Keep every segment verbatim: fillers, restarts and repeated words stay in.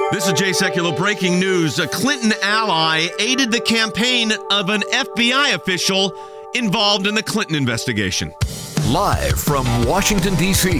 This is Jay Sekulow. Breaking news. A Clinton ally aided the campaign of an F B I official involved in the Clinton investigation. Live from Washington, D C,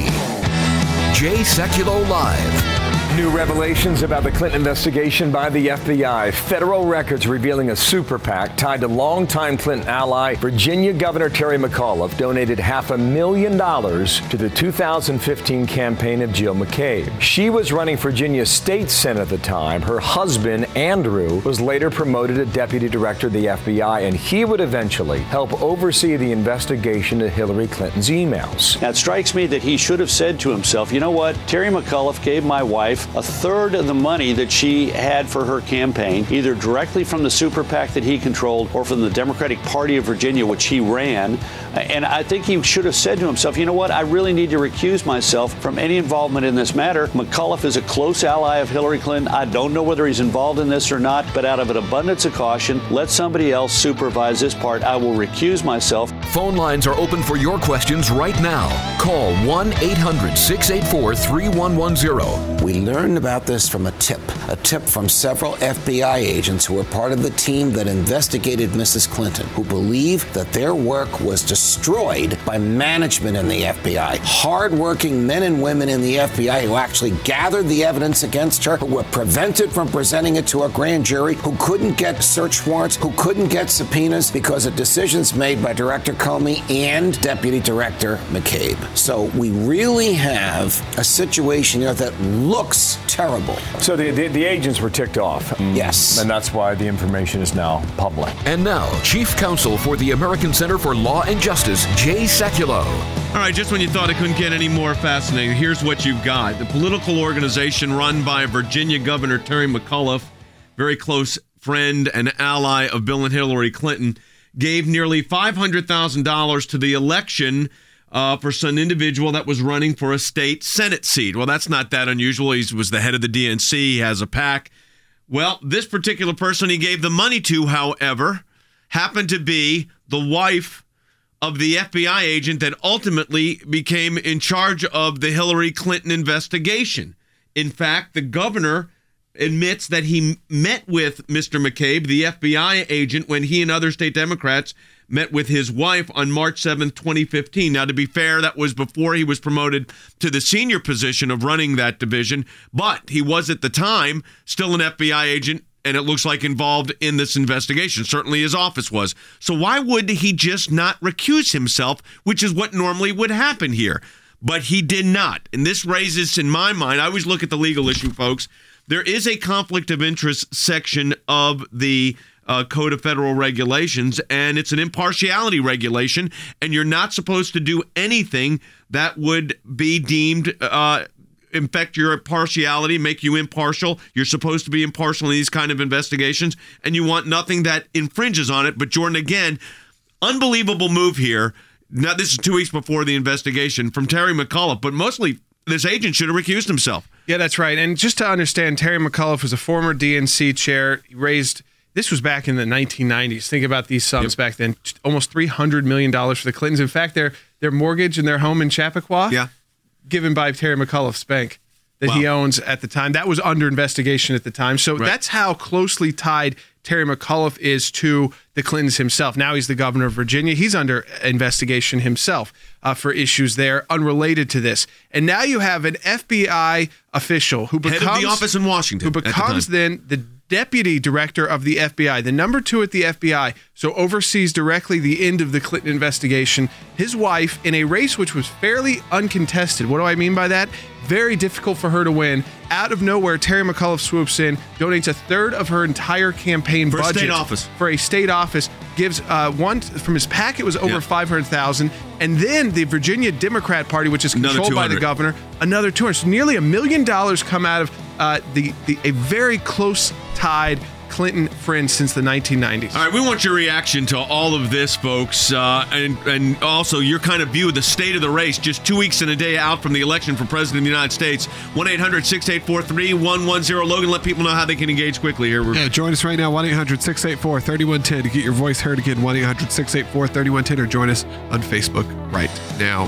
Jay Sekulow Live. New revelations about the Clinton investigation by the F B I. Federal records revealing a super PAC tied to longtime Clinton ally, Virginia Governor Terry McAuliffe, donated half a million dollars to the two thousand fifteen campaign of Jill McCabe. She was running for Virginia State Senate at the time. Her husband, Andrew, was later promoted to deputy director of the F B I, and he would eventually help oversee the investigation of Hillary Clinton's emails. Now, it strikes me that he should have said to himself, you know what, Terry McAuliffe gave my wife a third of the money that she had for her campaign, either directly from the super PAC that he controlled or from the Democratic Party of Virginia, which he ran. And I think he should have said to himself, you know what, I really need to recuse myself from any involvement in this matter. McAuliffe is a close ally of Hillary Clinton. I don't know whether he's involved in this or not, but out of an abundance of caution, let somebody else supervise this part. I will recuse myself. Phone lines are open for your questions right now. Call one eight hundred six eight four three one one zero. We learned about this from a tip, a tip from several F B I agents who were part of the team that investigated Missus Clinton, who believe that their work was destroyed by management in the F B I. Hard-working men and women in the F B I who actually gathered the evidence against her, who were prevented from presenting it to a grand jury, who couldn't get search warrants, who couldn't get subpoenas because of decisions made by Director Comey and Deputy Director McCabe. So we really have a situation here that looks terrible. So the, the, the agents were ticked off. Yes. And that's why the information is now public. And now, Chief Counsel for the American Center for Law and Justice, Jay Sekulow. All right, just when you thought it couldn't get any more fascinating, here's what you've got. The political organization run by Virginia Governor Terry McAuliffe, very close friend and ally of Bill and Hillary Clinton, gave nearly five hundred thousand dollars to the election Uh, for some individual that was running for a state Senate seat. Well, that's not that unusual. He was the head of the D N C. He has a PAC. Well, this particular person he gave the money to, however, happened to be the wife of the F B I agent that ultimately became in charge of the Hillary Clinton investigation. In fact, the governor admits that he met with Mister McCabe, the F B I agent, when he and other state Democrats met with his wife on March seventh, twenty fifteen. Now, to be fair, that was before he was promoted to the senior position of running that division, but he was at the time still an F B I agent, and it looks like involved in this investigation. Certainly his office was. So why would he just not recuse himself, which is what normally would happen here? But he did not. And this raises, in my mind, I always look at the legal issue, folks. There is a conflict of interest section of the Uh, Code of Federal Regulations, and it's an impartiality regulation, and you're not supposed to do anything that would be deemed uh, infect your impartiality, make you impartial. You're supposed to be impartial in these kind of investigations, and you want nothing that infringes on it. But Jordan, again, unbelievable move here. Now, this is two weeks before the investigation from Terry McAuliffe, but mostly this agent should have recused himself. Yeah, that's right. And just to understand, Terry McAuliffe was a former D N C chair. He raised... This was back in the nineteen nineties. Think about these sums yep. back then. Almost three hundred million dollars for the Clintons. In fact, their their mortgage and their home in Chappaqua, yeah. given by Terry McAuliffe's bank that wow. he owns at the time. That was under investigation at the time. So right. that's how closely tied Terry McAuliffe is to the Clintons himself. Now he's the governor of Virginia. He's under investigation himself uh, for issues there unrelated to this. And now you have an F B I official who becomes... Head of the office in Washington. Who becomes the then the deputy director of the F B I, the number two at the F B I, so oversees directly the end of the Clinton investigation. His wife, in a race which was fairly uncontested. What do I mean by that? Very difficult for her to win. Out of nowhere, Terry McAuliffe swoops in, donates a third of her entire campaign for budget a state office. For a state office, gives uh, one from his PAC. It was over yeah. five hundred thousand dollars, and then the Virginia Democrat Party, which is controlled by the governor, another two hundred. So nearly a million dollars come out of uh, the the a very close tied Clinton friend since the nineteen nineties. All right, we want your reaction to all of this, folks, uh, and and also your kind of view of the state of the race just two weeks and a day out from the election for president of the United States. one eight hundred six eight four three one one zero. Logan, let people know how they can engage quickly here. Yeah, join us right now, one eight hundred six eight four three one one zero to get your voice heard again, one eight hundred six eight four three one one zero, or join us on Facebook right now.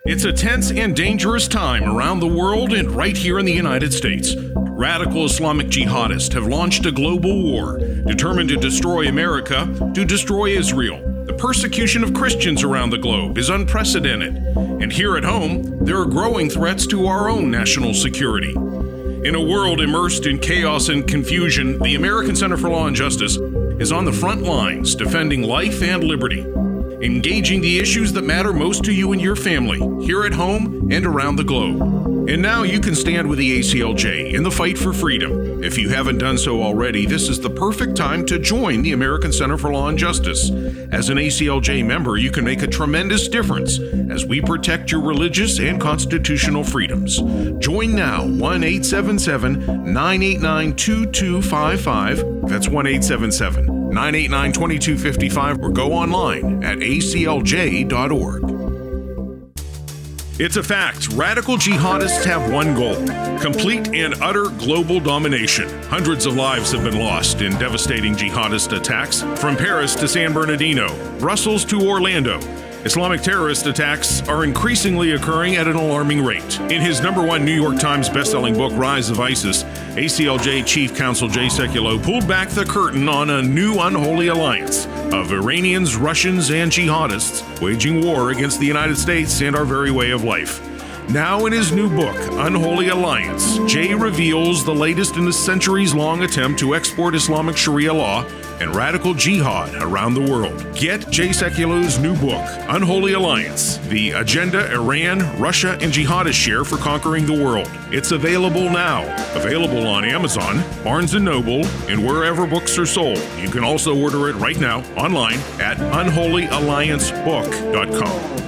It's a tense and dangerous time around the world and right here in the United States. Radical Islamic jihadists have launched a global war, determined to destroy America, to destroy Israel. The persecution of Christians around the globe is unprecedented. And here at home, there are growing threats to our own national security. In a world immersed in chaos and confusion, the American Center for Law and Justice is on the front lines defending life and liberty, engaging the issues that matter most to you and your family, here at home and around the globe. And now you can stand with the A C L J in the fight for freedom. If you haven't done so already, this is the perfect time to join the American Center for Law and Justice. As an A C L J member, you can make a tremendous difference as we protect your religious and constitutional freedoms. Join now, one eight seven seven, nine eight nine, two two five five. That's one eight seven seven, nine eight nine, two two five five, or go online at A C L J dot org. It's a fact. Radical jihadists have one goal: complete and utter global domination. Hundreds of lives have been lost in devastating jihadist attacks, from Paris to San Bernardino, Brussels to Orlando. Islamic terrorist attacks are increasingly occurring at an alarming rate. In his number one New York Times bestselling book, Rise of ISIS, A C L J Chief Counsel Jay Sekulow pulled back the curtain on a new unholy alliance of Iranians, Russians, and jihadists waging war against the United States and our very way of life. Now in his new book, Unholy Alliance, Jay reveals the latest in a centuries-long attempt to export Islamic Sharia law and radical jihad around the world. Get Jay Sekulow's new book, Unholy Alliance, the agenda Iran, Russia, and jihadists share for conquering the world. It's available now. Available on Amazon, Barnes and Noble, and wherever books are sold. You can also order it right now online at unholy alliance book dot com.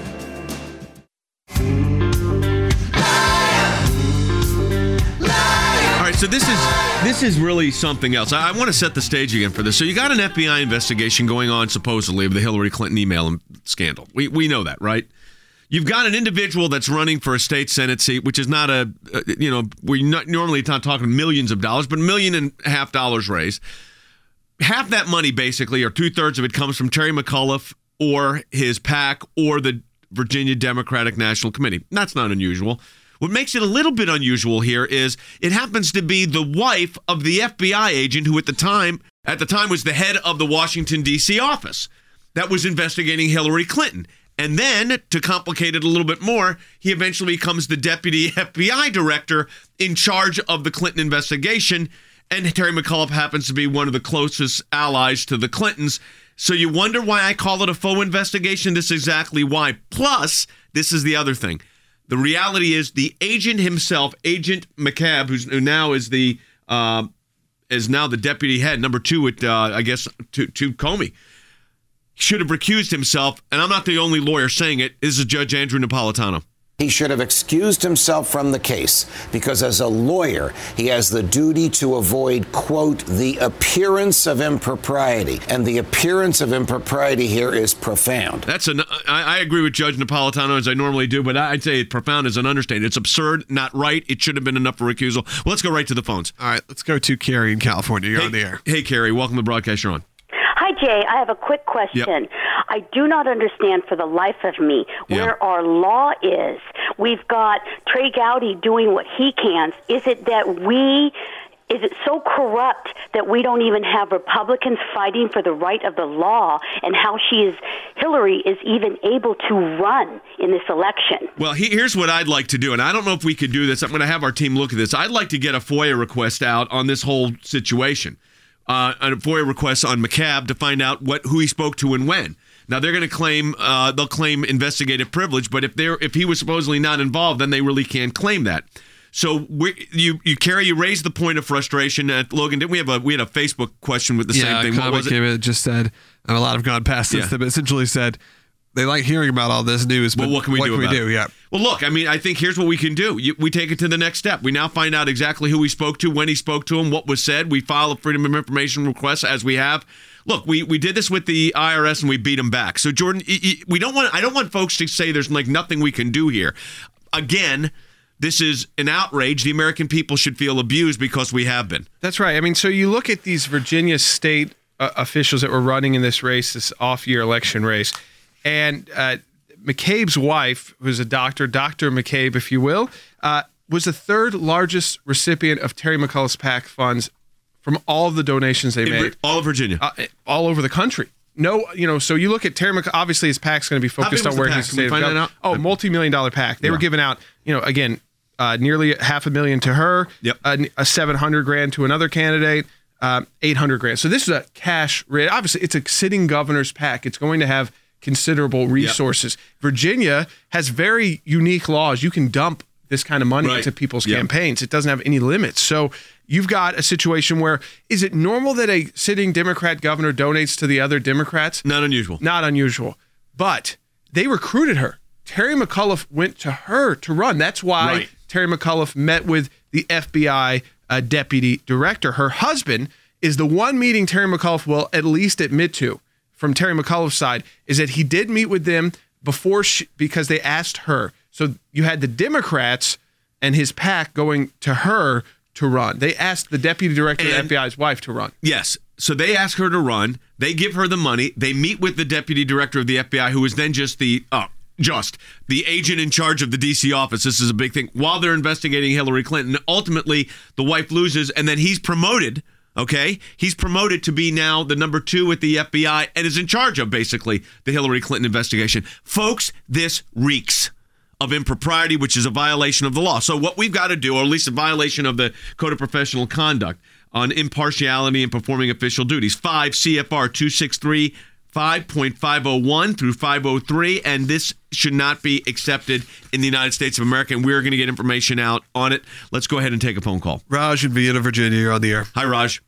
So this is this is really something else. I, I want to set the stage again for this. So you got an F B I investigation going on, supposedly, of the Hillary Clinton email scandal. We we know that, right? You've got an individual that's running for a state Senate seat, which is not a, a you know, we're not normally not talking millions of dollars, but a million and a half dollars raised. Half that money, basically, or two thirds of it, comes from Terry McAuliffe or his PAC or the Virginia Democratic National Committee. That's not unusual. What makes it a little bit unusual here is it happens to be the wife of the F B I agent who at the time at the time was the head of the Washington, D C office that was investigating Hillary Clinton. And then, to complicate it a little bit more, he eventually becomes the deputy F B I director in charge of the Clinton investigation. And Terry McAuliffe happens to be one of the closest allies to the Clintons. So you wonder why I call it a faux investigation? This is exactly why. Plus, this is the other thing. The reality is the agent himself, Agent McCabe, who's, who now is the uh, is now the deputy head, number two at, uh, I guess, to, to Comey, should have recused himself. And I'm not the only lawyer saying it. This is Judge Andrew Napolitano. He should have excused himself from the case because as a lawyer, he has the duty to avoid, quote, the appearance of impropriety. And the appearance of impropriety here is profound. That's an, I, I agree with Judge Napolitano, as I normally do, but I'd say profound is an understatement. It's absurd, not right. It should have been enough for recusal. Well, let's go right to the phones. All right, let's go to Carrie in California. You're hey, on the air. Hey, Carrie, welcome to the broadcast. You're on. Hi, Jay. I have a quick question. Yep. I do not understand for the life of me where Yep. our law is. We've got Trey Gowdy doing what he can. Is it that we, is it so corrupt that we don't even have Republicans fighting for the right of the law and how she is, Hillary is even able to run in this election? Well, he, here's what I'd like to do, and I don't know if we could do this. I'm going to have our team look at this. I'd like to get a FOIA request out on this whole situation. Uh, a FOIA request on McCabe to find out what who he spoke to and when. Now they're going to claim uh, they'll claim investigative privilege, but if they're if he was supposedly not involved, then they really can't claim that. So we, you you Carrie, you raised the point of frustration. Uh, Logan, didn't we have a we had a Facebook question with the yeah, same thing? What was it? it just said, and a lot have gone past this, Yeah. but essentially said they like hearing about all this news, but Well, what can we do about it? Yeah. Well, look, I mean, I think here's what we can do. You, we take it to the next step. We now find out exactly who he spoke to, when he spoke to him, what was said. We file a Freedom of Information request as we have. Look, we, we did this with the I R S and we beat him back. So, Jordan, we don't want I don't want folks to say there's like nothing we can do here. Again, this is an outrage. The American people should feel abused because we have been. That's right. I mean, so you look at these Virginia state uh, officials that were running in this race, this off-year election race, and uh, McCabe's wife, who's a doctor, Doctor McCabe, if you will, uh, was the third largest recipient of Terry McAuliffe's PAC funds from all of the donations they In made. all of Virginia. Uh, all over the country. No, you know, so you look at Terry McAuliffe, obviously his PAC's going to be focused on where he's staying. Oh, multi-million dollar PAC. They yeah. were giving out, you know, again, uh, nearly half a million to her, yep. uh, a seven hundred grand to another candidate, um, eight hundred grand. So this is a cash rate. Obviously, it's a sitting governor's PAC. It's going to have considerable resources. Yep. Virginia has very unique laws. You can dump this kind of money right. into people's yep. campaigns. It doesn't have any limits. So you've got a situation where, is it normal that a sitting Democrat governor donates to the other Democrats? Not unusual. Not unusual. But they recruited her. Terry McAuliffe went to her to run. That's why right. Terry McAuliffe met with the F B I uh, deputy director. Her husband is the one meeting Terry McAuliffe will at least admit to, from Terry McAuliffe's side, is that he did meet with them before she, because they asked her. So you had the Democrats and his PAC going to her to run. They asked the deputy director and, of the F B I's wife to run. Yes. So they ask her to run. They give her the money. They meet with the deputy director of the F B I, who is then just the oh, just the agent in charge of the D C office. This is a big thing. While they're investigating Hillary Clinton, ultimately the wife loses, and then he's promoted. Okay, he's promoted to be now the number two at the F B I and is in charge of basically the Hillary Clinton investigation. Folks, this reeks of impropriety, which is a violation of the law. So what we've got to do, or at least a violation of the Code of Professional Conduct on impartiality and performing official duties, five C F R two sixty-three five point five oh one through five oh three, and this should not be accepted in the United States of America, and we're going to get information out on it. Let's go ahead and take a phone call. Raj in Vienna, Virginia, you're on the air. Hi, Raj.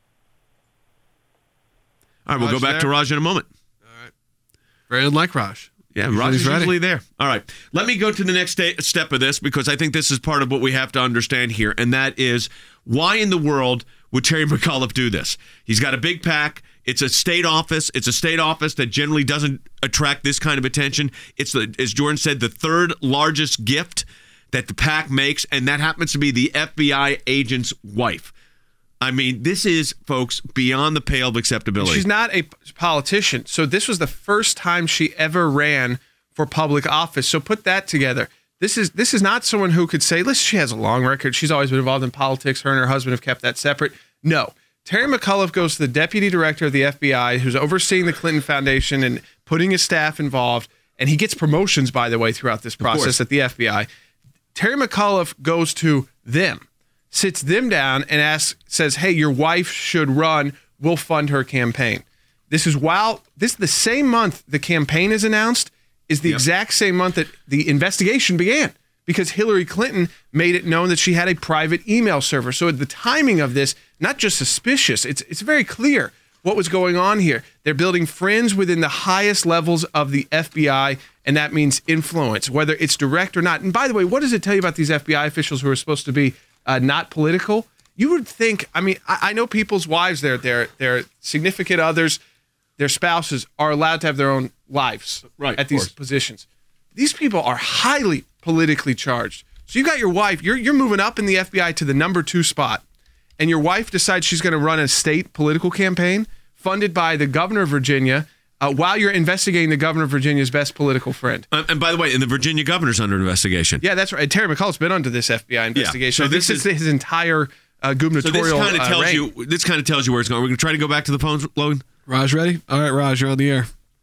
All right, Raj we'll go back there? to Raj in a moment. All right. Brandon like Raj. Yeah, Raj is usually there. All right. Let me go to the next sta- step of this, because I think this is part of what we have to understand here, and that is, why in the world would Terry McAuliffe do this? He's got a big PAC. It's a state office. It's a state office that generally doesn't attract this kind of attention. It's, the, as Jordan said, the third largest gift that the PAC makes, and that happens to be the F B I agent's wife. I mean, this is, folks, beyond the pale of acceptability. She's not a politician, so this was the first time she ever ran for public office. So put that together. This is this is not someone who could say, listen, she has a long record. She's always been involved in politics. Her and her husband have kept that separate. No. Terry McAuliffe goes to the deputy director of the F B I, who's overseeing the Clinton Foundation and putting his staff involved, and he gets promotions, by the way, throughout this process at the F B I. Terry McAuliffe goes to them, sits them down and asks, says, hey, your wife should run. We'll fund her campaign. This is while this is the same month the campaign is announced, is the yep. exact same month that the investigation began, because Hillary Clinton made it known that she had a private email server. So the timing of this, not just suspicious, it's it's very clear what was going on here. They're building friends within the highest levels of the F B I, and that means influence, whether it's direct or not. And by the way, what does it tell you about these F B I officials who are supposed to be uh, not political? You would think, I mean, I, I know people's wives, their, their, their significant others, their spouses are allowed to have their own lives right, at these course. positions. These people are highly politically charged. So you got your wife, you're you're moving up in the F B I to the number two spot, and your wife decides she's going to run a state political campaign funded by the governor of Virginia uh, while you're investigating the governor of Virginia's best political friend. Uh, and by the way, and the Virginia governor's under investigation. Yeah, that's right. Terry McAuliffe's been under this F B I investigation. Yeah. So this, this is his entire uh, gubernatorial So this kind of tells uh, you. This kind of tells you where it's going. We're going to try to go back to the phones, Logan. Raj, ready? All right, Raj, you're on the air.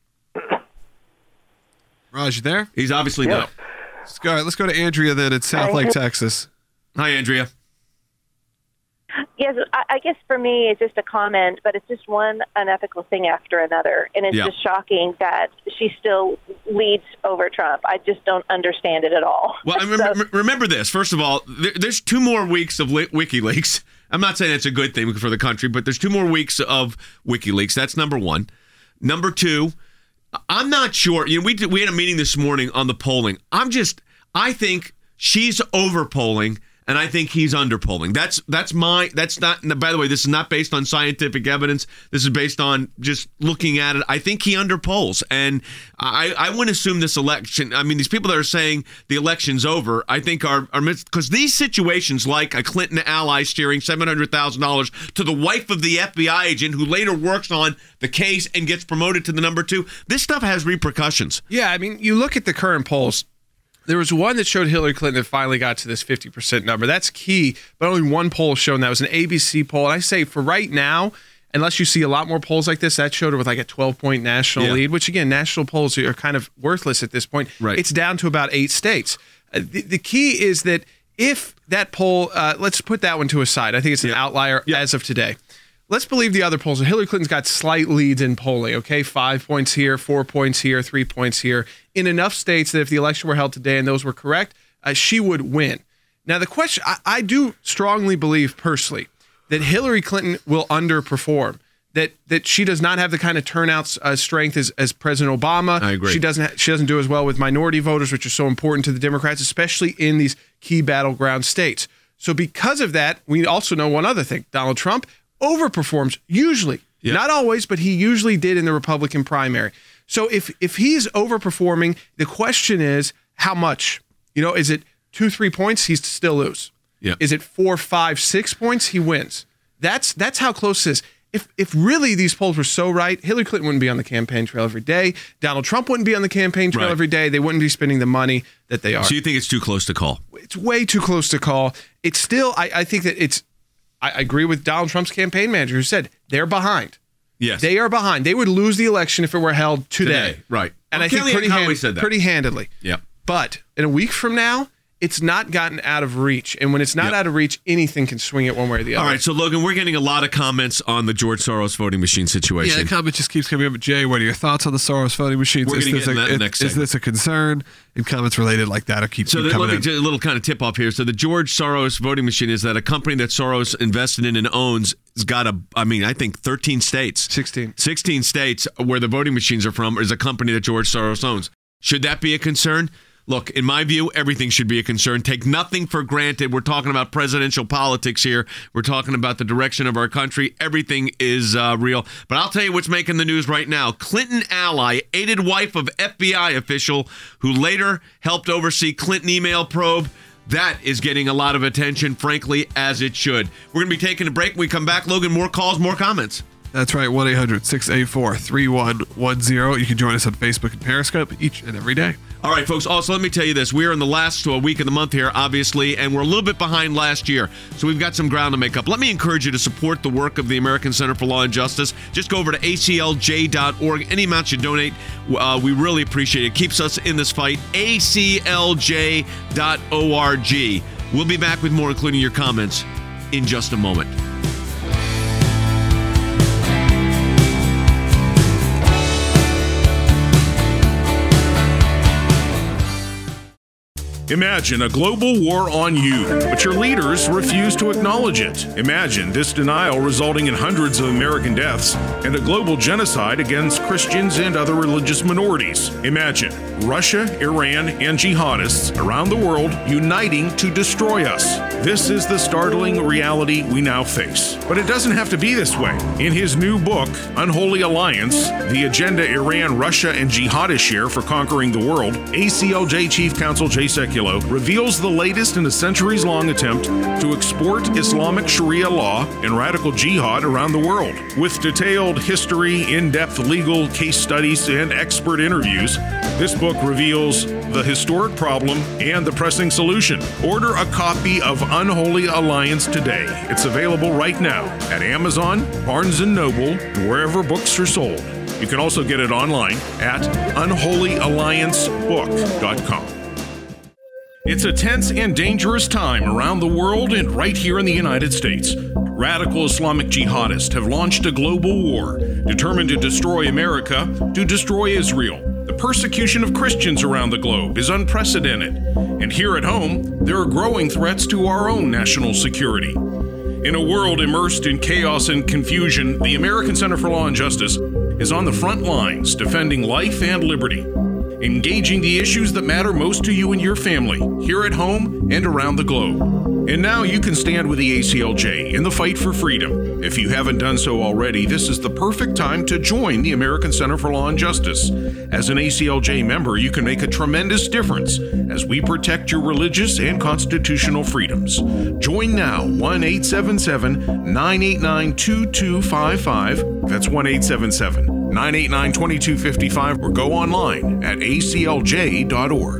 Raj, you there? He's obviously yeah. not. Let's go, all right, let's go to Andrea then at South Lake, Texas. Hi, Andrea. Yes, I, I guess for me it's just a comment, but it's just one unethical thing after another. And it's yeah. just shocking that she still leads over Trump. I just don't understand it at all. Well, so, remember, remember this. First of all, there, there's two more weeks of WikiLeaks. I'm not saying it's a good thing for the country, but there's two more weeks of WikiLeaks. That's number one. Number two, I'm not sure. You know, we did, we had a meeting this morning on the polling. I'm just, I think she's over polling and I think he's underpolling. That's that's my that's not. By the way, this is not based on scientific evidence. This is based on just looking at it. I think he underpolls, and I, I wouldn't assume this election. I mean, these people that are saying the election's over, I think are are because these situations, like a Clinton ally steering seven hundred thousand dollars to the wife of the F B I agent who later works on the case and gets promoted to the number two. This stuff has repercussions. Yeah, I mean, you look at the current polls. There was one that showed Hillary Clinton that finally got to this fifty percent number. That's key, but only one poll shown that. It was an A B C poll. And I say for right now, unless you see a lot more polls like this, that showed her with like a twelve-point national yeah. lead, which again, national polls are kind of worthless at this point. Right. It's down to about eight states. Uh, the, the key is that if that poll, uh, let's put that one to a side. I think it's an yeah. outlier yeah. as of today. Let's believe the other polls. Hillary Clinton's got slight leads in polling, okay? Five points here, four points here, three points here. In enough states that if the election were held today and those were correct, uh, she would win. Now, the question, I, I do strongly believe personally that Hillary Clinton will underperform, that that she does not have the kind of turnout uh, strength as, as President Obama. I agree. She doesn't, ha- she doesn't do as well with minority voters, which are so important to the Democrats, especially in these key battleground states. So because of that, we also know one other thing. Donald Trump overperforms usually, yep. not always, but he usually did in the Republican primary. So if if he's overperforming, the question is how much? You know, is it two, three points? He's to still lose. Yep. Is it four, five, six points? He wins. That's that's how close it is. If if really these polls were so right, Hillary Clinton wouldn't be on the campaign trail every day. Donald Trump wouldn't be on the campaign trail right. every day. They wouldn't be spending the money that they are. So you think it's too close to call? It's way too close to call. It's still, I, I think that it's, I agree with Donald Trump's campaign manager who said they're behind. Yes. They are behind. They would lose the election if it were held today. Today, right. And well, I think Kellyanne pretty, Conway hand, said that. pretty handedly. Yep. But in a week from now, it's not gotten out of reach. And when it's not yep. out of reach, anything can swing it one way or the other. All right, so Logan, we're getting a lot of comments on the George Soros voting machine situation. Yeah, the comment just keeps coming up. Jay, what are your thoughts on the Soros voting machines? We're is going to this get in a, that is, next is segment. this a concern? And comments related like that will keep, so keep the, coming let me in. do a little kind of tip off here. So the George Soros voting machine is that a company that Soros invested in and owns has got a, I mean, I think thirteen states. sixteen. sixteen states where the voting machines are from is a company that George Soros owns. Should that be a concern? Look, in my view, everything should be a concern. Take nothing for granted. We're talking about presidential politics here. We're talking about the direction of our country. Everything is uh, real. But I'll tell you what's making the news right now. Clinton ally, aided wife of F B I official who later helped oversee Clinton email probe. That is getting a lot of attention, frankly, as it should. We're going to be taking a break. When we come back, Logan, more calls, more comments. That's right, one eight hundred six eight four three one one zero. You can join us on Facebook and Periscope each and every day. All right, folks. Also, let me tell you this. We are in the last uh, week of the month here, obviously, and we're a little bit behind last year. So we've got some ground to make up. Let me encourage you to support the work of the American Center for Law and Justice. Just go over to A C L J dot org. Any amount you donate, uh, we really appreciate it. It keeps us in this fight. A C L J dot org. We'll be back with more, including your comments, in just a moment. Imagine a global war on you, but your leaders refuse to acknowledge it. Imagine this denial resulting in hundreds of American deaths and a global genocide against Christians and other religious minorities. Imagine Russia, Iran, and jihadists around the world uniting to destroy us. This is the startling reality we now face. But it doesn't have to be this way. In his new book, Unholy Alliance, The Agenda Iran, Russia, and Jihadists Share for Conquering the World, A C L J Chief Counsel Jay Sekulow reveals the latest in a centuries-long attempt to export Islamic Sharia law and radical jihad around the world. With detailed history, in-depth legal case studies, and expert interviews, this book reveals the historic problem and the pressing solution. Order a copy of Unholy Alliance today. It's available right now at Amazon, Barnes and Noble, and wherever books are sold. You can also get it online at unholy alliance book dot com. It's a tense and dangerous time around the world and right here in the United States. Radical Islamic jihadists have launched a global war, determined to destroy America, to destroy Israel. The persecution of Christians around the globe is unprecedented. And here at home, there are growing threats to our own national security. In a world immersed in chaos and confusion, the American Center for Law and Justice is on the front lines defending life and liberty. engaging the issues that matter most to you and your family, here at home and around the globe. And now you can stand with the A C L J in the fight for freedom. If you haven't done so already, this is the perfect time to join the American Center for Law and Justice. As an A C L J member, you can make a tremendous difference as we protect your religious and constitutional freedoms. Join now, one eight seven seven, nine eight nine, two two five five. That's one eight seven seven, nine eight nine, two two five five, or go online at A C L J dot org.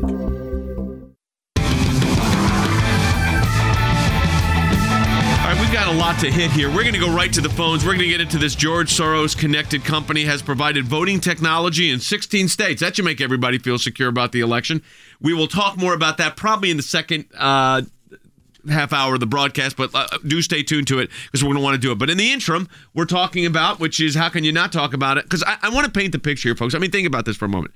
We've got a lot to hit here. We're going to go right to the phones. We're going to get into this. George Soros connected company has provided voting technology in sixteen states. That should make everybody feel secure about the election. We will talk more about that probably in the second uh, half hour of the broadcast, but uh, do stay tuned to it because we're going to want to do it. But in the interim, we're talking about, which is how can you not talk about it? Because I, I want to paint the picture here, folks. I mean, think about this for a moment.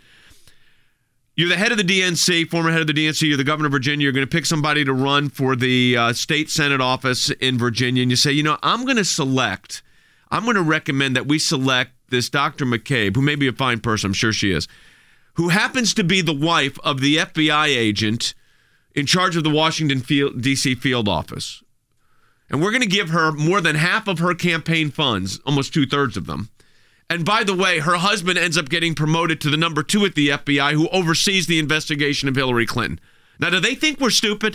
You're the head of the D N C, former head of the D N C. You're the governor of Virginia. You're going to pick somebody to run for the uh, state Senate office in Virginia. And you say, you know, I'm going to select, I'm going to recommend that we select this Doctor McCabe, who may be a fine person. I'm sure she is, who happens to be the wife of the F B I agent in charge of the Washington field, D C field office. And we're going to give her more than half of her campaign funds, almost two-thirds of them. And by the way, her husband ends up getting promoted to the number two at the F B I who oversees the investigation of Hillary Clinton. Now, do they think we're stupid?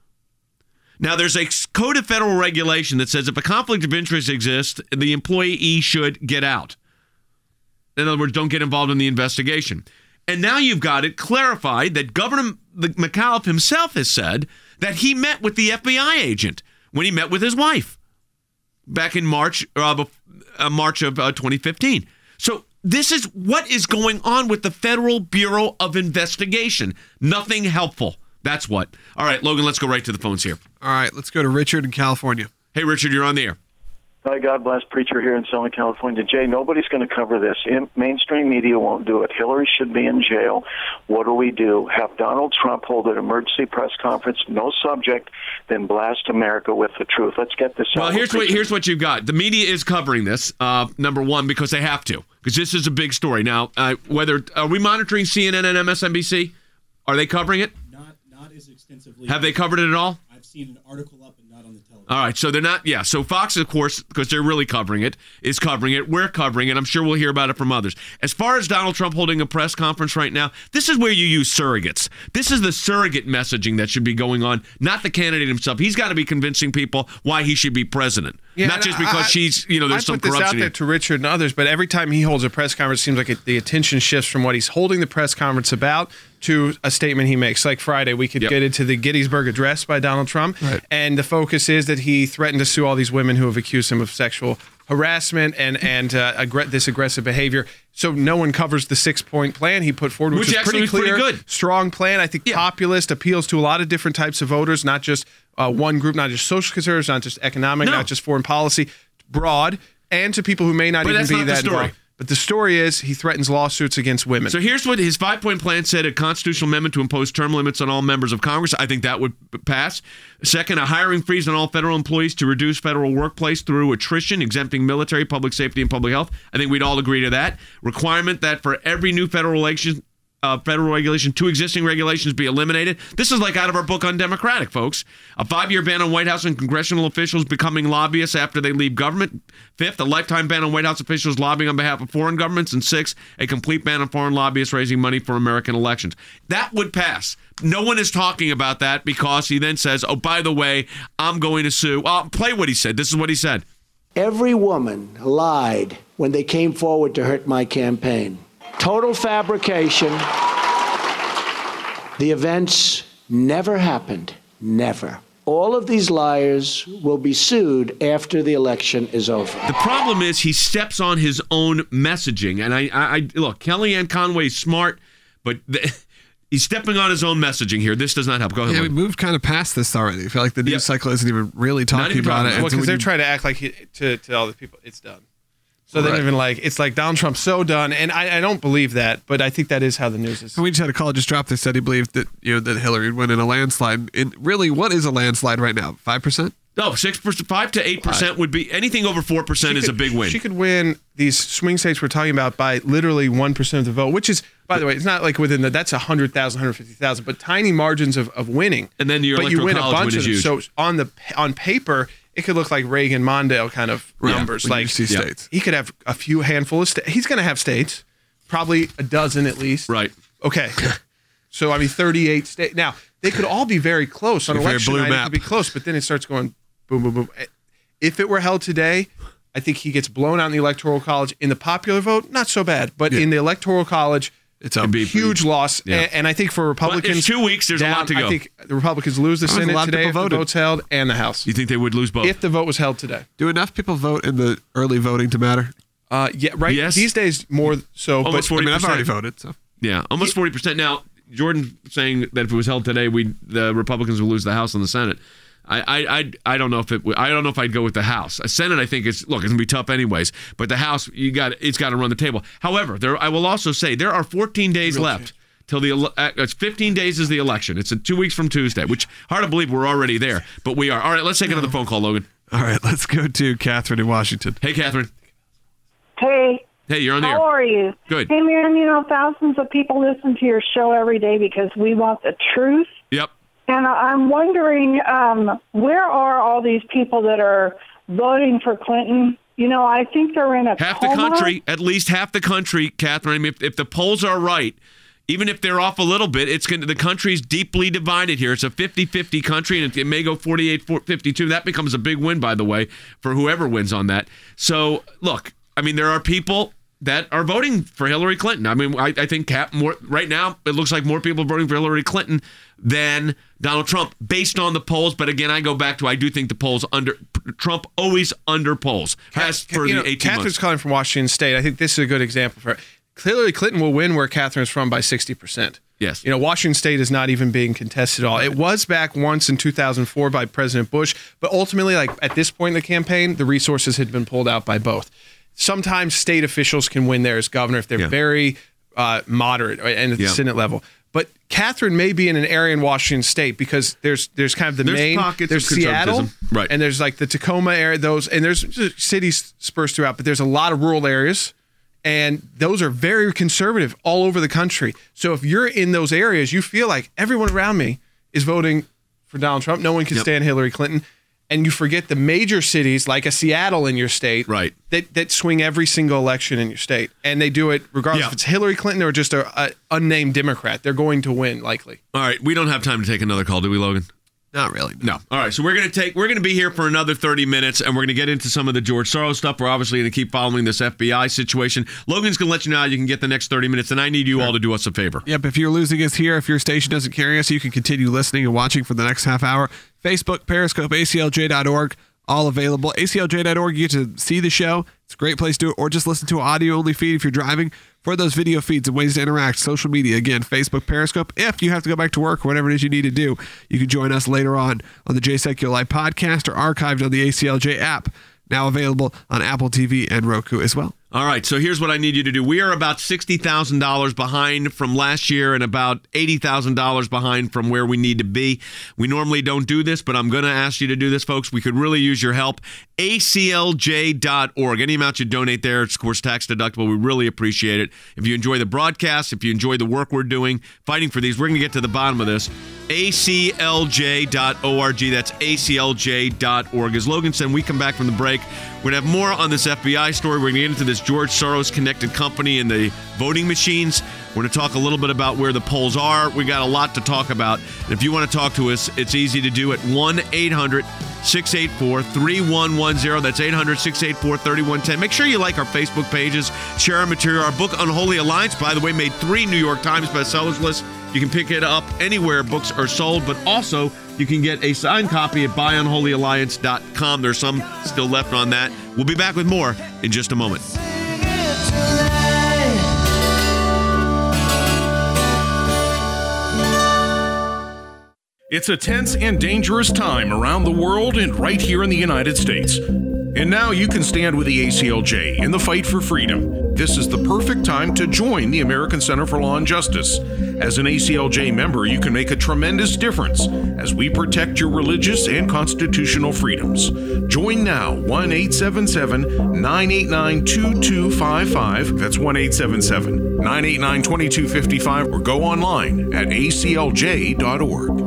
Now, there's a code of federal regulation that says if a conflict of interest exists, the employee should get out. In other words, don't get involved in the investigation. And now you've got it clarified that Governor McAuliffe himself has said that he met with the F B I agent when he met with his wife back in March uh, uh, March of uh, twenty fifteen. So this is what is going on with the Federal Bureau of Investigation. Nothing helpful. That's what. All right, Logan, let's go right to the phones here. All right, let's go to Richard in California. Hey, Richard, you're on the air. Hi, God bless preacher here in Southern California. Jay, nobody's going to cover this. In, mainstream media won't do it. Hillary should be in jail. What do we do? Have Donald Trump hold an emergency press conference, no subject, then blast America with the truth. Let's get this well, out. Well, here's what, here's what you've got. The media is covering this, uh, number one, because they have to, because this is a big story. Now, uh, whether are we monitoring C N N and M S N B C? Are they covering it? Not, not as extensively. Have they covered it at all? I've seen an article up and not on the television. All right, so they're not, yeah. So Fox, of course, because they're really covering it, is covering it. We're covering it. I'm sure we'll hear about it from others. As far as Donald Trump holding a press conference right now, this is where you use surrogates. This is the surrogate messaging that should be going on, not the candidate himself. He's got to be convincing people why he should be president, yeah, not just because I, she's, you know, there's I some put this corruption. out there to Richard and others, but every time he holds a press conference, it seems like it, the attention shifts from what he's holding the press conference about to a statement he makes. Like Friday, we could yep. get into the Gettysburg Address by Donald Trump, right. and the focus is that he threatened to sue all these women who have accused him of sexual harassment and and uh, aggr- this aggressive behavior. So no one covers the six-point plan he put forward, which, which is pretty was clear, pretty good. Strong plan. I think yeah. populist, appeals to a lot of different types of voters, not just uh, one group, not just social conservatives, not just economic, no. not just foreign policy, broad, and to people who may not but even that's be not that the story. involved. But the story is he threatens lawsuits against women. So here's what his five-point plan said: a constitutional amendment to impose term limits on all members of Congress. I think that would pass. Second, a hiring freeze on all federal employees to reduce federal workplace through attrition, exempting military, public safety, and public health. I think we'd all agree to that. Requirement that for every new federal election, Uh, federal regulation, two existing regulations be eliminated. This is like out of our book on Democratic, folks. A five-year ban on White House and congressional officials becoming lobbyists after they leave government. Fifth, a lifetime ban on White House officials lobbying on behalf of foreign governments. And sixth, a complete ban on foreign lobbyists raising money for American elections. That would pass. No one is talking about that because he then says, oh, by the way, I'm going to sue. Well, play what he said. This is what he said. Every woman lied when they came forward to hurt my campaign. Total fabrication. The events never happened. Never. All of these liars will be sued after the election is over. The problem is he steps on his own messaging. And I, I, I look, Kellyanne Conway's smart, but the, he's stepping on his own messaging here. This does not help. Go ahead. Yeah, we moved kind of past this already. I feel like the news yep. cycle isn't even really talking even about it. Well, because so they're you, trying to act like he, to, to all the people, it's done. So right. they're even like, it's like Donald Trump's so done. And I, I don't believe that, but I think that is how the news is. And we just had a call just dropped that said he believed that, you know, that Hillary would win in a landslide. And really, what is a landslide right now? five percent? No, six percent, five to eight percent would be anything over four percent is could, a big win. She could win these swing states we're talking about by literally one percent of the vote, which is, by the way, it's not like within the, that's one hundred thousand, one hundred fifty thousand, but tiny margins of, of winning. And then your but you win a college bunch win of them. is huge. So on the on paper, it could look like Reagan Mondale kind of Yeah, numbers. when you like see yeah. states. He could have a few handful of states. He's going to have states, probably a dozen at least. Right. Okay. So, I mean, thirty-eight states. Now, they could all be very close. On If you're a election blue night, it map. could be close, but then it starts going boom, boom, boom. If it were held today, I think he gets blown out in the Electoral College. In the popular vote, not so bad. But Yeah. in the Electoral College, It's a a huge loss. Yeah. And, and I think for Republicans, it's two weeks, there's a down, lot to go. I think the Republicans lose the That was a Senate lot of today people if the voted. vote's held, and the House. You think they would lose both? If the vote was held today. Do enough people vote in the early voting to matter? Uh, yeah, right. Yes. These days, more so. Almost but, I mean, I've already percent. voted, so. Yeah, almost forty percent. Now, Jordan saying that if it was held today, we the Republicans would lose the House and the Senate. I, I, I, I don't know if it. I don't know if I'd go with the House. A Senate, I think is look, it's gonna be tough anyways. But the House, you got it's got to run the table. However, there, I will also say there are fourteen days Real left change. till the. ele- uh, It's fifteen days is the election. It's in two weeks from Tuesday, which hard to believe we're already there, but we are. All right, let's take another phone call, Logan. All right, let's go to Catherine in Washington. Hey, Catherine. Hey, Hey, you're on the air. how are you? Good. Hey, man, you know, thousands of people listen to your show every day because we want the truth. Yep. And I'm wondering, um, where are all these people that are voting for Clinton? You know, I think they're in a Half the coma. country, at least half the country, Catherine. I mean, if, if the polls are right, even if they're off a little bit, it's going to, the country's deeply divided here. It's a fifty-fifty country, and it may go forty-eight fifty-two. That becomes a big win, by the way, for whoever wins on that. So, look, I mean, there are people that are voting for Hillary Clinton. I mean, I, I think Cap more right now, it looks like more people are voting for Hillary Clinton than Donald Trump based on the polls. But again, I go back to I do think the polls under Trump always under polls has for you the know, eighteen Catherine's months. calling from Washington State. I think this is a good example for it. Hillary Clinton will win where Catherine's from by sixty percent. Yes. You know, Washington State is not even being contested at all. It was back once in two thousand four by President Bush, but ultimately, like at this point in the campaign, the resources had been pulled out by both. Sometimes state officials can win there as governor if they're Yeah. very uh, moderate and at the Yeah. Senate level. But Catherine may be in an area in Washington State because there's there's kind of the There's main pockets there's of Seattle, conservatism. Right. and there's like the Tacoma area, those, and there's just cities dispersed throughout, but there's a lot of rural areas, and those are very conservative all over the country. So if you're in those areas, you feel like everyone around me is voting for Donald Trump. No one can Yep. stand Hillary Clinton. And you forget the major cities like a Seattle in your state, Right. That that swing every single election in your state, and they do it regardless Yeah. if it's Hillary Clinton or just a, a unnamed Democrat. They're going to win likely. All right, we don't have time to take another call, do we, Logan? Not really. No. All right, so we're gonna take we're gonna be here for another thirty minutes, and we're gonna get into some of the George Soros stuff. We're obviously gonna keep following this F B I situation. Logan's gonna let you know how you can get the next thirty minutes, and I need you all to do us a favor. Yep, if you're losing us here, if your station doesn't carry us, you can continue listening and watching for the next half hour. Facebook, Periscope, A C L J dot org, all available. A C L J dot org, you get to see the show. It's a great place to do it, or just listen to an audio-only feed if you're driving. For those video feeds and ways to interact, social media, again, Facebook, Periscope. If you have to go back to work or whatever it is you need to do, you can join us later on on the Jay Sekulow Live podcast or archived on the A C L J app, now available on Apple T V and Roku as well. All right, so here's what I need you to do. We are about sixty thousand dollars behind from last year and about eighty thousand dollars behind from where we need to be. We normally don't do this, but I'm going to ask you to do this, folks. We could really use your help. A C L J dot org. Any amount you donate there, it's, of course, tax deductible. We really appreciate it. If you enjoy the broadcast, if you enjoy the work we're doing, fighting for these, we're going to get to the bottom of this. A C L J dot org. That's A C L J dot org. As Logan said, when we come back from the break, we're going to have more on this F B I story. We're going to get into this George Soros-connected company and the voting machines. We're going to talk a little bit about where the polls are. We got a lot to talk about. And if you want to talk to us, it's easy to do at one eight hundred six eight four three one one zero. That's eight hundred six eight four three one one zero. Make sure you like our Facebook pages, share our material. Our book, Unholy Alliance, by the way, made three New York Times bestsellers lists. You can pick it up anywhere books are sold, but also you can get a signed copy at buy unholy alliance dot com. There's some still left on that. We'll be back with more in just a moment. It's a tense and dangerous time around the world and right here in the United States. And now you can stand with the A C L J in the fight for freedom. this is the perfect time to join the American Center for Law and Justice. As an A C L J member, you can make a tremendous difference as we protect your religious and constitutional freedoms. Join now, one eight seven seven, nine eight nine, two two five five. That's one eight seven seven, nine eight nine, two two five five, or go online at A C L J dot org.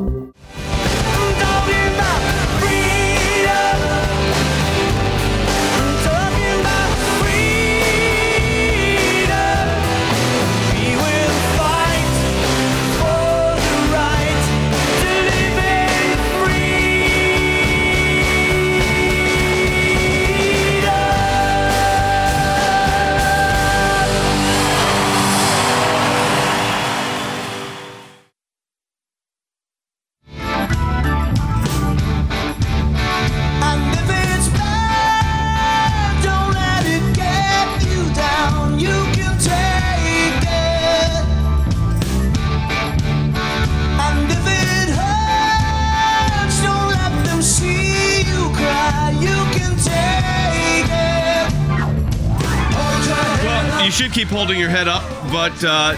Keep holding your head up, but uh,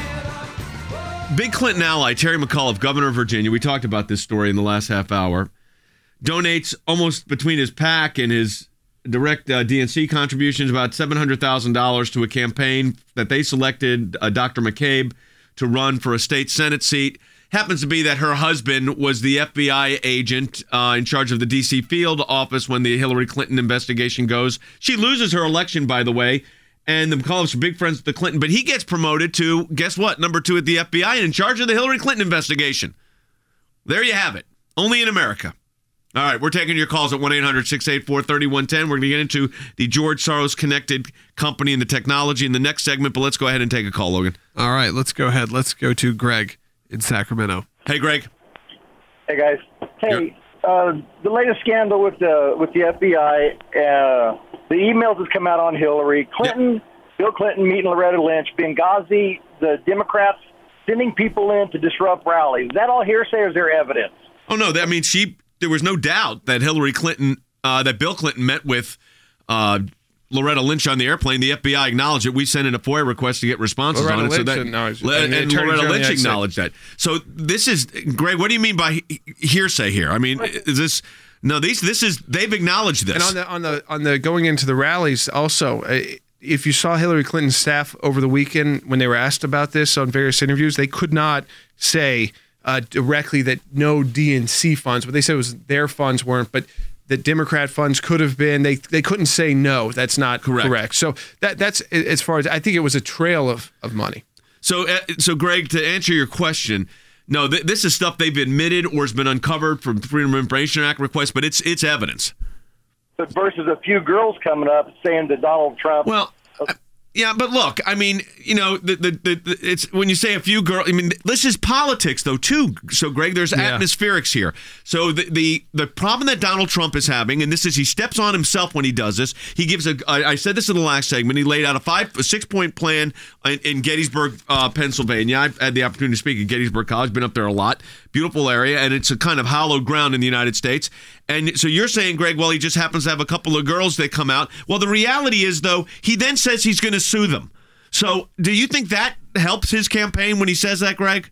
big Clinton ally Terry McAuliffe, governor of Virginia, we talked about this story in the last half hour, donates almost between his PAC and his direct uh, D N C contributions about seven hundred thousand dollars to a campaign that they selected uh, Doctor McCabe to run for a state Senate seat. Happens to be that her husband was the F B I agent uh, in charge of the D C field office when the Hillary Clinton investigation goes. She loses her election, by the way. And the McAuliffes are big friends with the Clinton, but he gets promoted to, guess what, number two at the F B I and in charge of the Hillary Clinton investigation. There you have it. Only in America. All right, we're taking your calls at one eight hundred, six eight four, three one one zero. We're going to get into the George Soros-connected company and the technology in the next segment, but let's go ahead and take a call, Logan. All right, let's go ahead. Let's go to Greg in Sacramento. Hey, Greg. Hey, guys. Hey, uh, the latest scandal with the, with the F B I, uh, the emails that come out on Hillary, Clinton, yep. Bill Clinton meeting Loretta Lynch, Benghazi, the Democrats sending people in to disrupt rallies. Is that all hearsay or is there evidence? Oh, no. I mean, she. There was no doubt that Hillary Clinton, uh, that Bill Clinton met with uh, Loretta Lynch on the airplane. The F B I acknowledged it. We sent in a FOIA request to get responses Loretta on it. Lynch So that, acknowledged Le- and and Attorney Loretta General Lynch said- acknowledged that. So this is, Greg, what do you mean by he- hearsay here? I mean, is this... No, these. This is. They've acknowledged this. And on the on the on the going into the rallies, also, uh, if you saw Hillary Clinton's staff over the weekend when they were asked about this on various interviews, they could not say uh, directly that no D N C funds, but they said it was their funds weren't, but that Democrat funds could have been. They they couldn't say no. That's not correct. correct. So that that's as far as I think it was a trail of of money. So uh, so Greg, to answer your question. No, th- this is stuff they've admitted or has been uncovered from Freedom of Information Act requests, but it's it's evidence. But versus a few girls coming up saying that Donald Trump. Well, yeah, but look, I mean, you know, the, the, the, the it's when you say a few girls. I mean, this is politics, though, too. So, Greg, there's Yeah. atmospherics here. So the, the the problem that Donald Trump is having, and this is he steps on himself when he does this. He gives a. I, I said this in the last segment. He laid out a five, a six point plan in, in Gettysburg, uh, Pennsylvania. I've had the opportunity to speak at Gettysburg College. Been up there a lot. Beautiful area, and it's a kind of hallowed ground in the United States. And so you're saying, Greg, well, he just happens to have a couple of girls that come out. Well, the reality is, though, he then says he's going to sue them. So do you think that helps his campaign when he says that, Greg?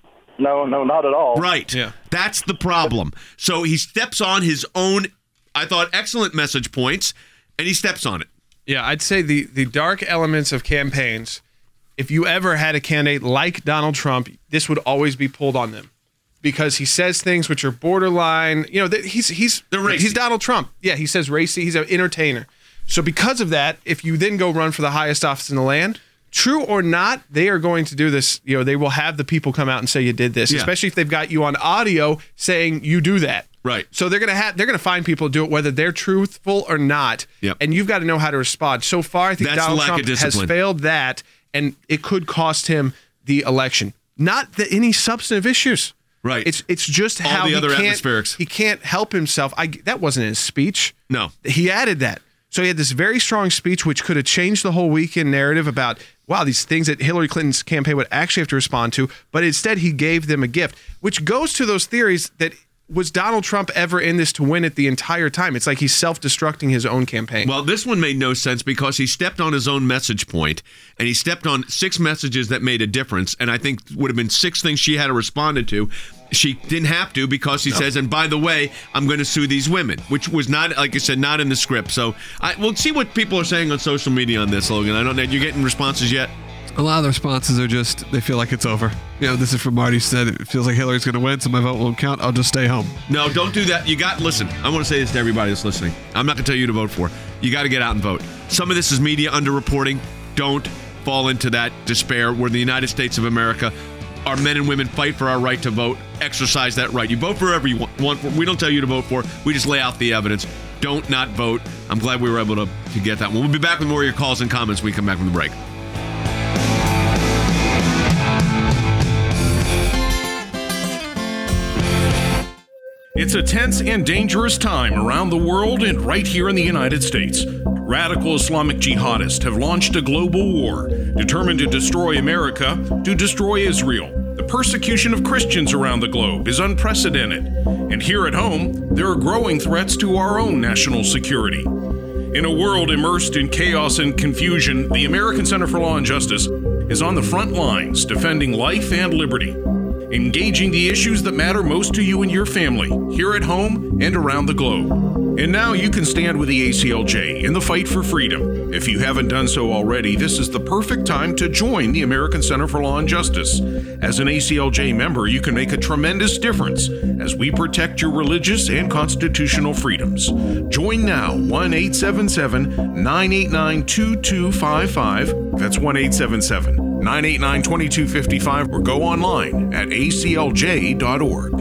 No, no, not at all. Right. Yeah. That's the problem. So he steps on his own, I thought, excellent message points, and he steps on it. Yeah, I'd say the the dark elements of campaigns, if you ever had a candidate like Donald Trump, this would always be pulled on them. Because he says things which are borderline, you know, that he's he's he's Donald Trump. Yeah, he says racy. He's an entertainer. So because of that, if you then go run for the highest office in the land, true or not, they are going to do this. You know, they will have the people come out and say you did this, Yeah. especially if they've got you on audio saying you do that. Right. So they're gonna have they're gonna find people to do it whether they're truthful or not. Yep. And you've got to know how to respond. So far, I think That's Donald lack of Trump has discipline. failed that, and it could cost him the election. Not the, any substantive issues. Right. It's it's just All how the he other can't, atmospherics. he can't help himself. I, that wasn't his speech. No. He added that. So he had this very strong speech, which could have changed the whole weekend narrative about, wow, these things that Hillary Clinton's campaign would actually have to respond to. But instead, he gave them a gift, which goes to those theories that was Donald Trump ever in this to win it the entire time? It's like he's self-destructing his own campaign. Well, this one made no sense because he stepped on his own message point, and he stepped on six messages that made a difference, and I think would have been six things she had to respond to. She didn't have to because he no. says, and by the way, I'm going to sue these women, which was not, like I said, not in the script. So I, we'll see what people are saying on social media on this, Logan. I don't know. You getting responses yet? A lot of the responses are just, they feel like it's over. You know, this is from Marty, said it feels like Hillary's going to win, so my vote won't count. I'll just stay home. No, don't do that. You got, listen, I want to say this to everybody that's listening. I'm not going to tell you to vote for. You got to get out and vote. Some of this is media underreporting. Don't fall into that despair. We're the United States of America. Our men and women fight for our right to vote. Exercise that right. You vote for whoever you want. We don't tell you to vote for. We just lay out the evidence. Don't not vote. I'm glad we were able to, to get that one. We'll be back with more of your calls and comments when we come back from the break. It's a tense and dangerous time around the world and right here in the United States. Radical Islamic jihadists have launched a global war, determined to destroy America, to destroy Israel. The persecution of Christians around the globe is unprecedented. And here at home, there are growing threats to our own national security. In a world immersed in chaos and confusion, the American Center for Law and Justice is on the front lines defending life and liberty, engaging the issues that matter most to you and your family, here at home and around the globe. And now you can stand with the A C L J in the fight for freedom. If you haven't done so already, this is the perfect time to join the American Center for Law and Justice. As an A C L J member, you can make a tremendous difference as we protect your religious and constitutional freedoms. Join now, one eight seven seven, nine eight nine, two two five five. That's one eight seven seven, nine eight nine, two two five five, or go online at A C L J dot org.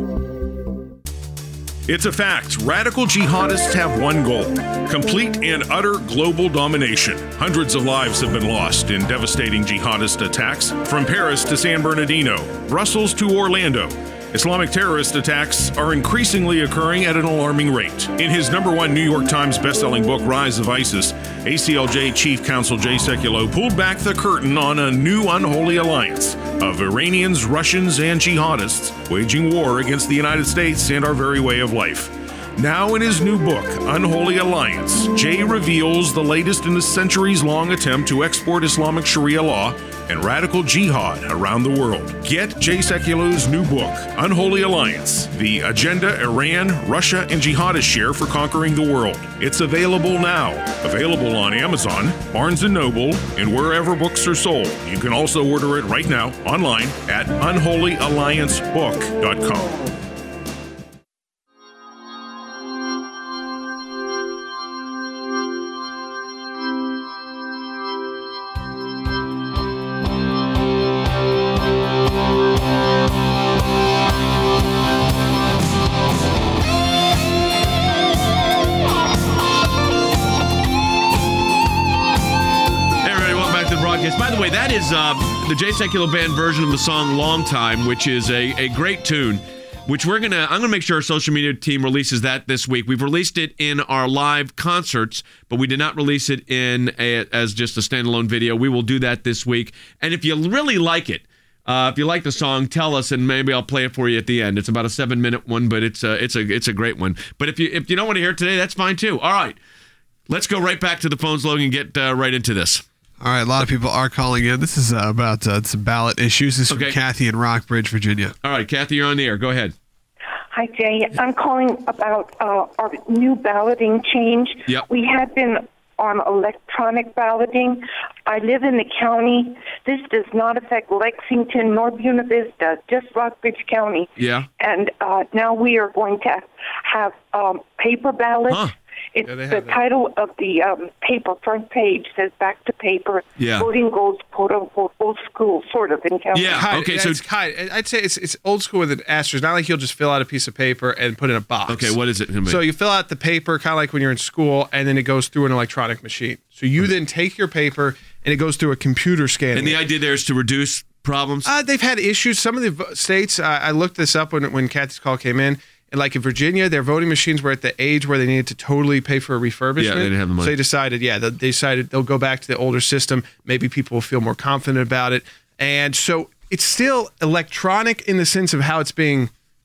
It's a fact. Radical jihadists have one goal: complete and utter global domination. Hundreds of lives have been lost in devastating jihadist attacks, from Paris to San Bernardino, Brussels to Orlando. Islamic terrorist attacks are increasingly occurring at an alarming rate. In his number one New York Times bestselling book, Rise of ISIS, A C L J Chief Counsel Jay Sekulow pulled back the curtain on a new unholy alliance of Iranians, Russians, and jihadists waging war against the United States and our very way of life. Now in his new book, Unholy Alliance, Jay reveals the latest in a centuries-long attempt to export Islamic Sharia law and radical jihad around the world. Get Jay Sekulow's new book, Unholy Alliance, the agenda Iran, Russia, and jihadists share for conquering the world. It's available now. Available on Amazon, Barnes and Noble, and wherever books are sold. You can also order it right now online at unholy alliance book dot com. By the way, that is uh, the Jay Sekulow Band version of the song Long Time, which is a, a great tune, which we're going to, I'm going to make sure our social media team releases that this week. We've released it in our live concerts, but we did not release it in a, as just a standalone video. We will do that this week. And if you really like it, uh, if you like the song, tell us, and maybe I'll play it for you at the end. It's about a seven minute one, but it's a, it's a, it's a great one. But if you, if you don't want to hear it today, that's fine too. All right, let's go right back to the phones, Logan, and get uh, right into this. All right, a lot of people are calling in. This is uh, about uh, some ballot issues. This is okay. From Kathy in Rockbridge, Virginia. All right, Kathy, you're on the air. Go ahead. Hi, Jay. I'm calling about uh, our new balloting change. Yep. We had been on electronic balloting. I live in the county. This does not affect Lexington nor Buena Vista, just Rockbridge County. Yeah. And uh, now we are going to have um, paper ballots. Huh. It's yeah, the title of the um, paper front page says "Back to Paper." Yeah. Voting goes quote unquote old school, sort of in county. Yeah. Kind, okay. So it's kind, I'd say it's it's old school with an asterisk. Not like you'll just fill out a piece of paper and put it in a box. Okay. What is it? So you fill out the paper, kind of like when you're in school, and then it goes through an electronic machine. So you then take your paper and it goes through a computer scanner. And the idea there is to reduce problems. Uh, they've had issues. Some of the states. Uh, I looked this up when when Kathy's call came in. And like in Virginia, their voting machines were at the age where they needed to totally pay for a refurbishment. Yeah, they didn't have the money. So they decided, yeah, they decided they'll go back to the older system. Maybe people will feel more confident about it. And so it's still electronic in the sense of how it's being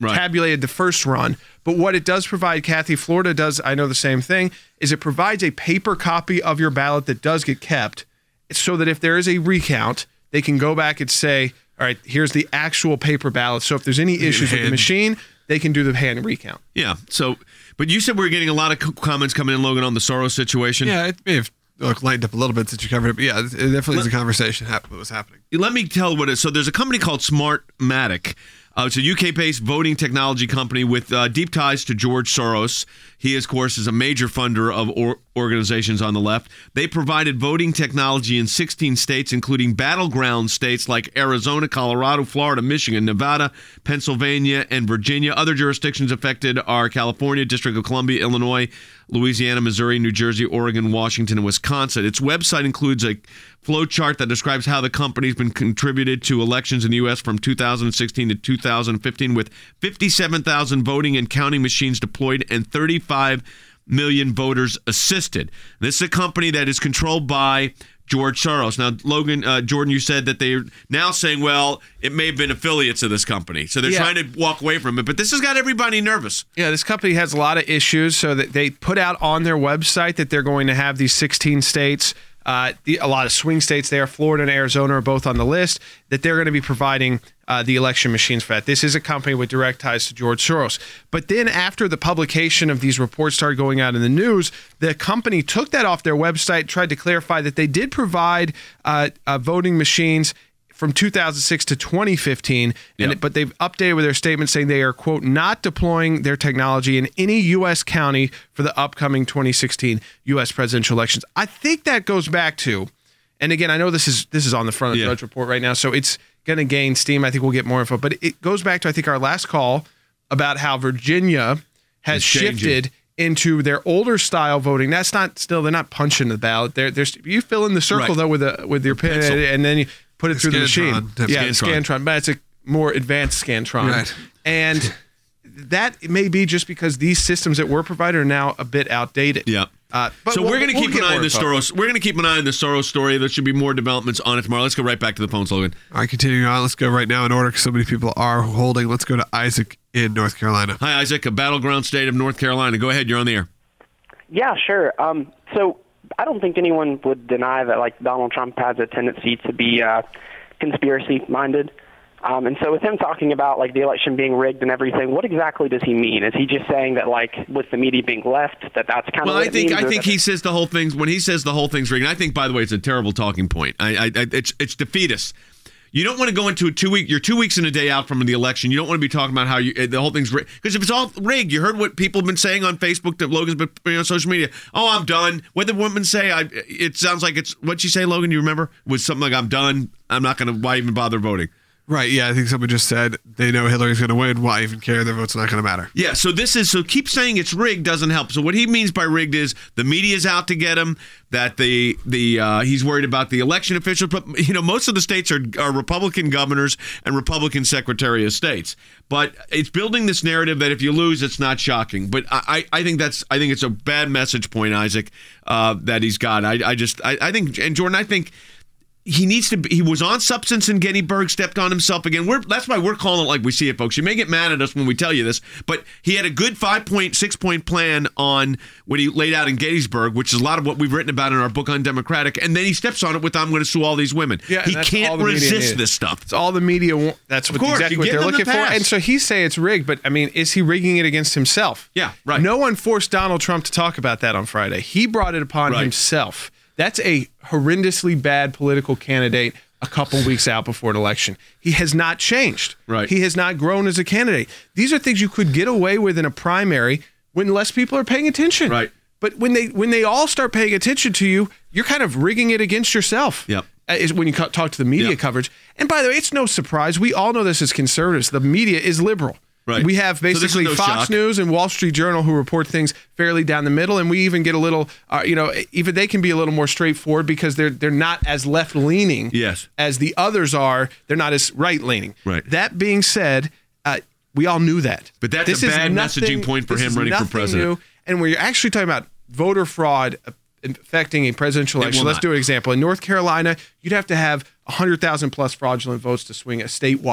Right. tabulated the first run. But what it does provide, Kathy, Florida does, I know the same thing, is it provides a paper copy of your ballot that does get kept so that if there is a recount, they can go back and say, all right, here's the actual paper ballot. So if there's any issues with the machine, they can do the hand recount. Yeah. So, but you said we we're getting a lot of co- comments coming in, Logan, on the Soros situation. Yeah, it may have look, lightened up a little bit since you covered it, but yeah, it definitely is a conversation hap- that was happening. Let me tell what it is. So there's a company called Smartmatic. Uh, it's a U K-based voting technology company with uh, deep ties to George Soros. He, of course, is a major funder of or- organizations on the left. They provided voting technology in sixteen states, including battleground states like Arizona, Colorado, Florida, Michigan, Nevada, Pennsylvania, and Virginia. Other jurisdictions affected are California, District of Columbia, Illinois, Louisiana, Missouri, New Jersey, Oregon, Washington, and Wisconsin. Its website includes a flow chart that describes how the company's been contributed to elections in the U S from two thousand sixteen to two thousand fifteen, with fifty-seven thousand voting and counting machines deployed and thirty-five million voters assisted. This is a company that is controlled by George Soros. Now, Logan, uh, Jordan, you said that they're now saying, well, it may have been affiliates of this company. So they're Yeah. trying to walk away from it. But this has got everybody nervous. Yeah, this company has a lot of issues. So that they put out on their website that they're going to have these sixteen states, uh, the, a lot of swing states there, Florida and Arizona are both on the list, that they're going to be providing uh, the election machines for that. This is a company with direct ties to George Soros. But then after the publication of these reports started going out in the news, the company took that off their website, tried to clarify that they did provide uh, uh, voting machines from two thousand six to twenty fifteen, and Yep. but they've updated with their statement saying they are, quote, not deploying their technology in any U S county for the upcoming twenty sixteen U S presidential elections. I think that goes back to, and again, I know this is this is on the front of the Yeah. Drudge Report right now, so it's going to gain steam. I think we'll get more info, but it goes back to, I think, our last call about how Virginia has It's changing. shifted into their older style voting. That's not still, they're not punching the ballot. They're, they're, you fill in the circle, Right. though, with a, with your pen, Pencil. and then you put it through the Scantron. machine. Yeah, Scantron. Scantron, but it's a more advanced Scantron. Right. And that may be just because these systems that were provided are now a bit outdated. Yeah. Uh, but so we'll- we're going to we'll keep get an eye more on the info. Soros. We're going to keep an eye on the Soros story. There should be more developments on it tomorrow. Let's go right back to the phones, Logan. All right, continuing on. Let's go right now in order because so many people are holding. Let's go to Isaac in North Carolina. Hi, Isaac, a battleground state of North Carolina. Go ahead. You're on the air. Yeah, sure. Um, so I don't think anyone would deny that, like, Donald Trump has a tendency to be uh, conspiracy-minded. Um, and so with him talking about, like, the election being rigged and everything, what exactly does he mean? Is he just saying that, like, with the media being left, that that's kind Well, of what I it think means, I or think that- he says the whole thing when he says the whole thing's rigged. And I think, by the way, it's a terrible talking point. I, I, I it's it's defeatist. You don't want to go into a two week. You're two weeks and a day out from the election. You don't want to be talking about how you the whole thing's rigged, because if it's all rigged, you heard what people have been saying on Facebook, that Logan's been putting on social media. Oh, I'm done. What did the woman say? I. It sounds like it's what'd she say, Logan? You remember? It was something like, I'm done. I'm not going to. Why even bother voting? Right, yeah, I think someone just said they know Hillary's going to win. Why even care? Their vote's not going to matter. Yeah, so this is so keep saying it's rigged doesn't help. So what he means by rigged is the media's out to get him, that the the uh, he's worried about the election officials, but you know most of the states are, are Republican governors and Republican Secretary of States. But it's building this narrative that if you lose, it's not shocking. But I, I think that's I think it's a bad message point, Isaac, uh, that he's got. I, I just I, I think and Jordan, I think. He needs to. Be, he was on substance in Gettysburg, stepped on himself again. We're, that's why we're calling it like we see it, folks. You may get mad at us when we tell you this, but he had a good five point, six point plan on what he laid out in Gettysburg, which is a lot of what we've written about in our book Undemocratic. And then he steps on it with, "I'm going to sue all these women." Yeah, he and that's all can't the media resist needs. this stuff. It's all the media want. That's what Of course, exactly you what give they're them the looking for. pass. And so he's saying it's rigged, but I mean, is he rigging it against himself? Yeah, right. No one forced Donald Trump to talk about that on Friday. He brought it upon Right. himself. That's a horrendously bad political candidate a couple weeks out before an election. He has not changed. Right. He has not grown as a candidate. These are things you could get away with in a primary when less people are paying attention. Right. But when they when they all start paying attention to you, you're kind of rigging it against yourself. Yep. Uh, Is when you co- talk to the media Yep. coverage. And by the way, it's no surprise. We all know this as conservatives. The media is liberal. Right. We have So this is basically no Fox shock. News and Wall Street Journal who report things fairly down the middle, and we even get a little, uh, you know, even they can be a little more straightforward because they're they're not as left leaning Yes. as the others are. They're not as right leaning. Right. That being said, uh, we all knew that. But that's This a is bad nothing- messaging point for this him is running for nothing president. new. And when you're actually talking about voter fraud affecting a presidential It election, will let's not. do an example. In North Carolina, you'd have to have one hundred thousand plus fraudulent votes to swing a statewide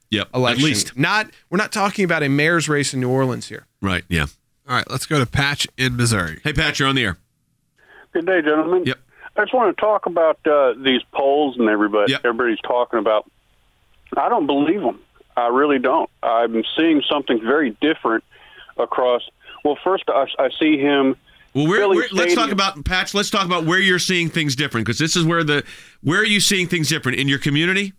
Yep, election. at least. Not we're not talking about a mayor's race in New Orleans here. Right, yeah. All right, let's go to Patch in Missouri. Hey, Patch, you're on the air. Good day, gentlemen. Yep. I just want to talk about uh, these polls and everybody. Yep. Everybody's talking about. I don't believe them. I really don't. I'm seeing something very different across. Well, first, I, I see him. Well, where, filling where, let's talk stadiums. about Patch. Let's talk about where you're seeing things different, because this is where the where are you seeing things different in your community?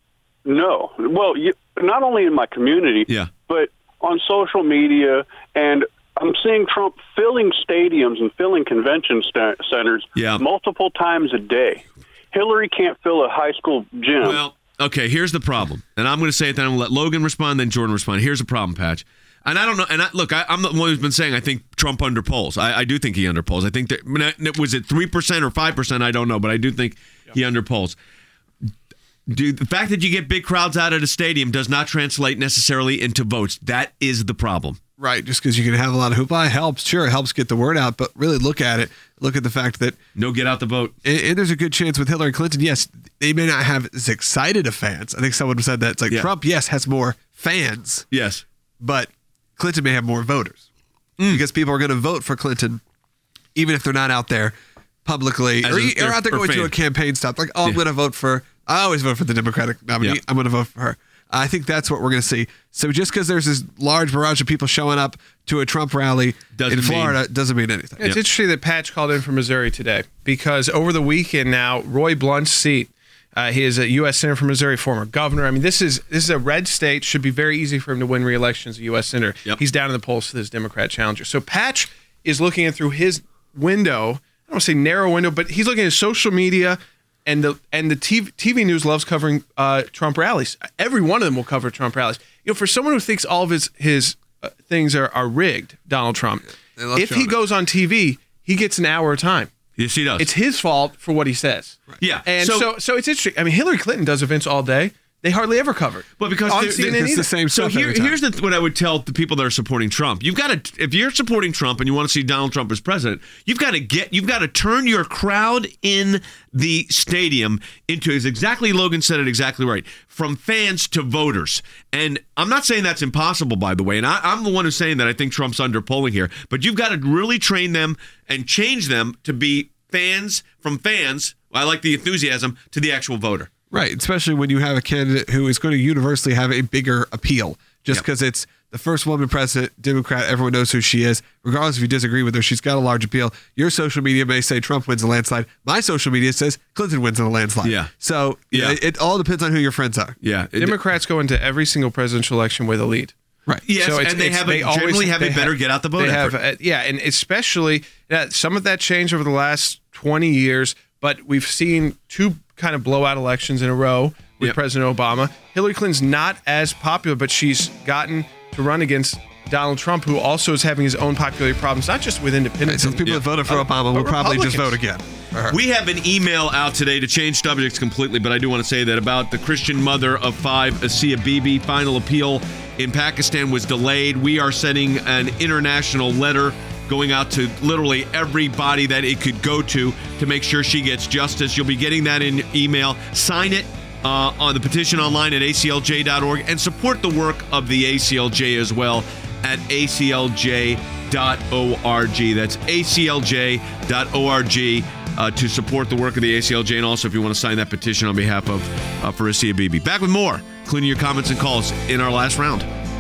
No, well, you, not only in my community, yeah, but on social media, and I'm seeing Trump filling stadiums and filling convention st- centers yeah. multiple times a day. Hillary can't fill a high school gym. Well, okay, here's the problem, and I'm going to say it. Then I'm going to let Logan respond, then Jordan respond. Here's the problem, Patch. And I don't know. And I, look, I, I'm the one who's been saying I think Trump underpolls. I, I do think he underpolls. I think that was it three percent or five percent. I don't know, but I do think yeah. he underpolls. Dude, the fact that you get big crowds out at a stadium does not translate necessarily into votes. That is the problem. Right, just because you can have a lot of hoopla helps. Sure, it helps get the word out, but really look at it. Look at the fact that no, get out the vote. And, and there's a good chance with Hillary Clinton. Yes, they may not have as excited of fans. I think someone said that it's like yeah. Trump. Yes, has more fans. Yes, but Clinton may have more voters mm. because people are going to vote for Clinton, even if they're not out there publicly As or, a, or out there going fan. to a campaign stop. Like, oh, I'm yeah. going to vote for. I always vote for the Democratic nominee. Yeah. I'm going to vote for her. I think that's what we're going to see. So just because there's this large barrage of people showing up to a Trump rally doesn't in Florida mean, doesn't mean anything. It's yep. interesting that Patch called in from Missouri today, because over the weekend now, Roy Blunt's seat, uh, he is a U S Senator from Missouri, former governor. I mean, this is this is a red state. Should be very easy for him to win re-election as a U S Senator. Yep. He's down in the polls for this Democrat challenger. So Patch is looking in through his window. I don't want to say narrow window, but he's looking at social media. And the and the T V, T V news loves covering uh, Trump rallies. Every one of them will cover Trump rallies. You know, for someone who thinks all of his his uh, things are, are rigged, Donald Trump, if he goes on T V, he gets an hour of time. Yes, he does. It's his fault for what he says. Right. Yeah, and so, so so it's interesting. I mean, Hillary Clinton does events all day. They hardly ever cover it. But because on they're, C N N they're, it's the same so stuff. Here, here's the, what I would tell the people that are supporting Trump. You've got to, if you're supporting Trump and you want to see Donald Trump as president, you've got to get, you've got to turn your crowd in the stadium into, as exactly Logan said it exactly right, from fans to voters. And I'm not saying that's impossible, by the way. And I, I'm the one who's saying that I think Trump's underpolling here. But you've got to really train them and change them to be fans from fans. I like the enthusiasm to the actual voter. Right, especially when you have a candidate who is going to universally have a bigger appeal, just because yep. it's the first woman president, Democrat, everyone knows who she is. Regardless if you disagree with her, she's got a large appeal. Your social media may say Trump wins a landslide. My social media says Clinton wins in a landslide. Yeah. So yeah. It, it all depends on who your friends are. Yeah. It, Democrats go into every single presidential election with a lead. Right. Yes, so it's, and they it's, have they a, always, generally have a better have, get out the vote they effort. have, uh, yeah, and especially yeah, some of that changed over the last twenty years, but we've seen two kind of blowout elections in a row with yep. President Obama. Hillary Clinton's not as popular, but she's gotten to run against Donald Trump, who also is having his own popularity problems, not just with independents. Right, so people yep. that voted for uh, Obama will probably just vote again. We have an email out today to change subjects completely, but I do want to say that about the Christian mother of five, Asia Bibi, final appeal in Pakistan was delayed. We are sending an international letter going out to literally everybody that it could go to to make sure she gets justice. You'll be getting that in email. Sign it uh, on the petition online at A C L J dot org and support the work of the A C L J as well at A C L J dot org. That's A C L J dot org uh, to support the work of the A C L J, and also if you want to sign that petition on behalf of uh, for Asia Bibi. Back with more, including your comments and calls in our last round.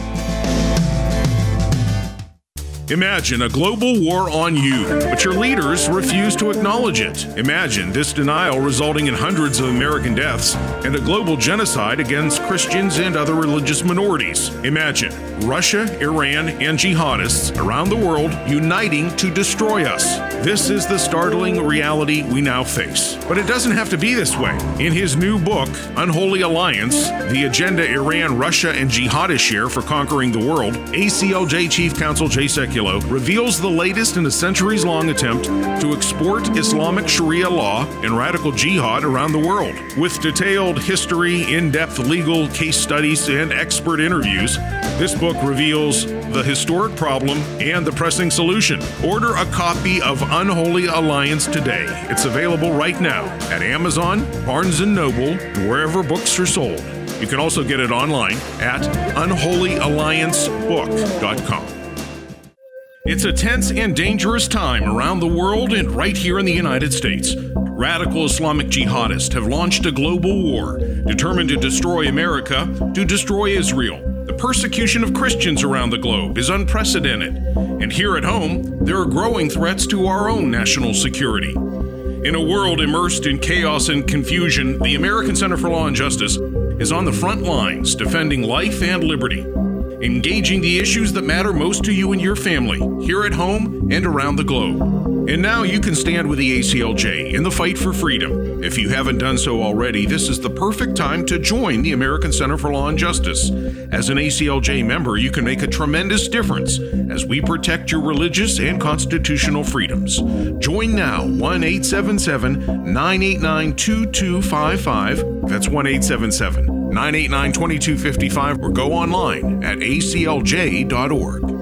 Imagine a global war on you, but your leaders refuse to acknowledge it. Imagine this denial resulting in hundreds of American deaths and a global genocide against Christians and other religious minorities. Imagine Russia, Iran, and jihadists around the world uniting to destroy us. This is the startling reality we now face. But it doesn't have to be this way. In his new book, Unholy Alliance, The Agenda Iran, Russia, and Jihadists Share for Conquering the World, A C L J Chief Counsel Jay Sekulow reveals the latest in a centuries-long attempt to export Islamic Sharia law and radical jihad around the world. With detailed history, in-depth legal case studies, and expert interviews, this book reveals the historic problem and the pressing solution. Order a copy of Unholy Alliance today. It's available right now at Amazon, Barnes and Noble, and wherever books are sold. You can also get it online at unholy alliance book dot com. It's a tense and dangerous time around the world and right here in the United States. Radical Islamic jihadists have launched a global war, determined to destroy America, to destroy Israel. The persecution of Christians around the globe is unprecedented. And here at home, there are growing threats to our own national security. In a world immersed in chaos and confusion, the American Center for Law and Justice is on the front lines defending life and liberty, engaging the issues that matter most to you and your family, here at home and around the globe. And now you can stand with the A C L J in the fight for freedom. If you haven't done so already, this is the perfect time to join the American Center for Law and Justice. As an A C L J member, you can make a tremendous difference as we protect your religious and constitutional freedoms. Join now, one eight seven seven, nine eight nine, two two five five. That's one eight seven seven, nine eight nine, two two five five, or go online at A C L J dot org.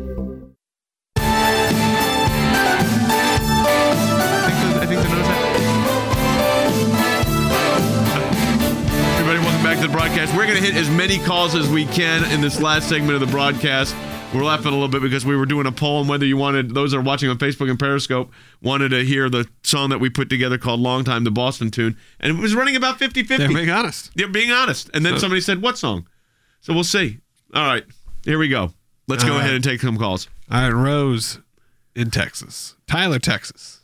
Back to the broadcast. We're going to hit as many calls as we can in this last segment of the broadcast. We're laughing a little bit because we were doing a poll on whether you wanted, those that are watching on Facebook and Periscope, wanted to hear the song that we put together called Long Time, the Boston tune. And it was running about fifty-fifty. They're being honest. They're being honest. And then so, somebody said, what song? So we'll see. All right. Here we go. Let's go right. ahead and take some calls. All right. Rose in Texas. Tyler, Texas.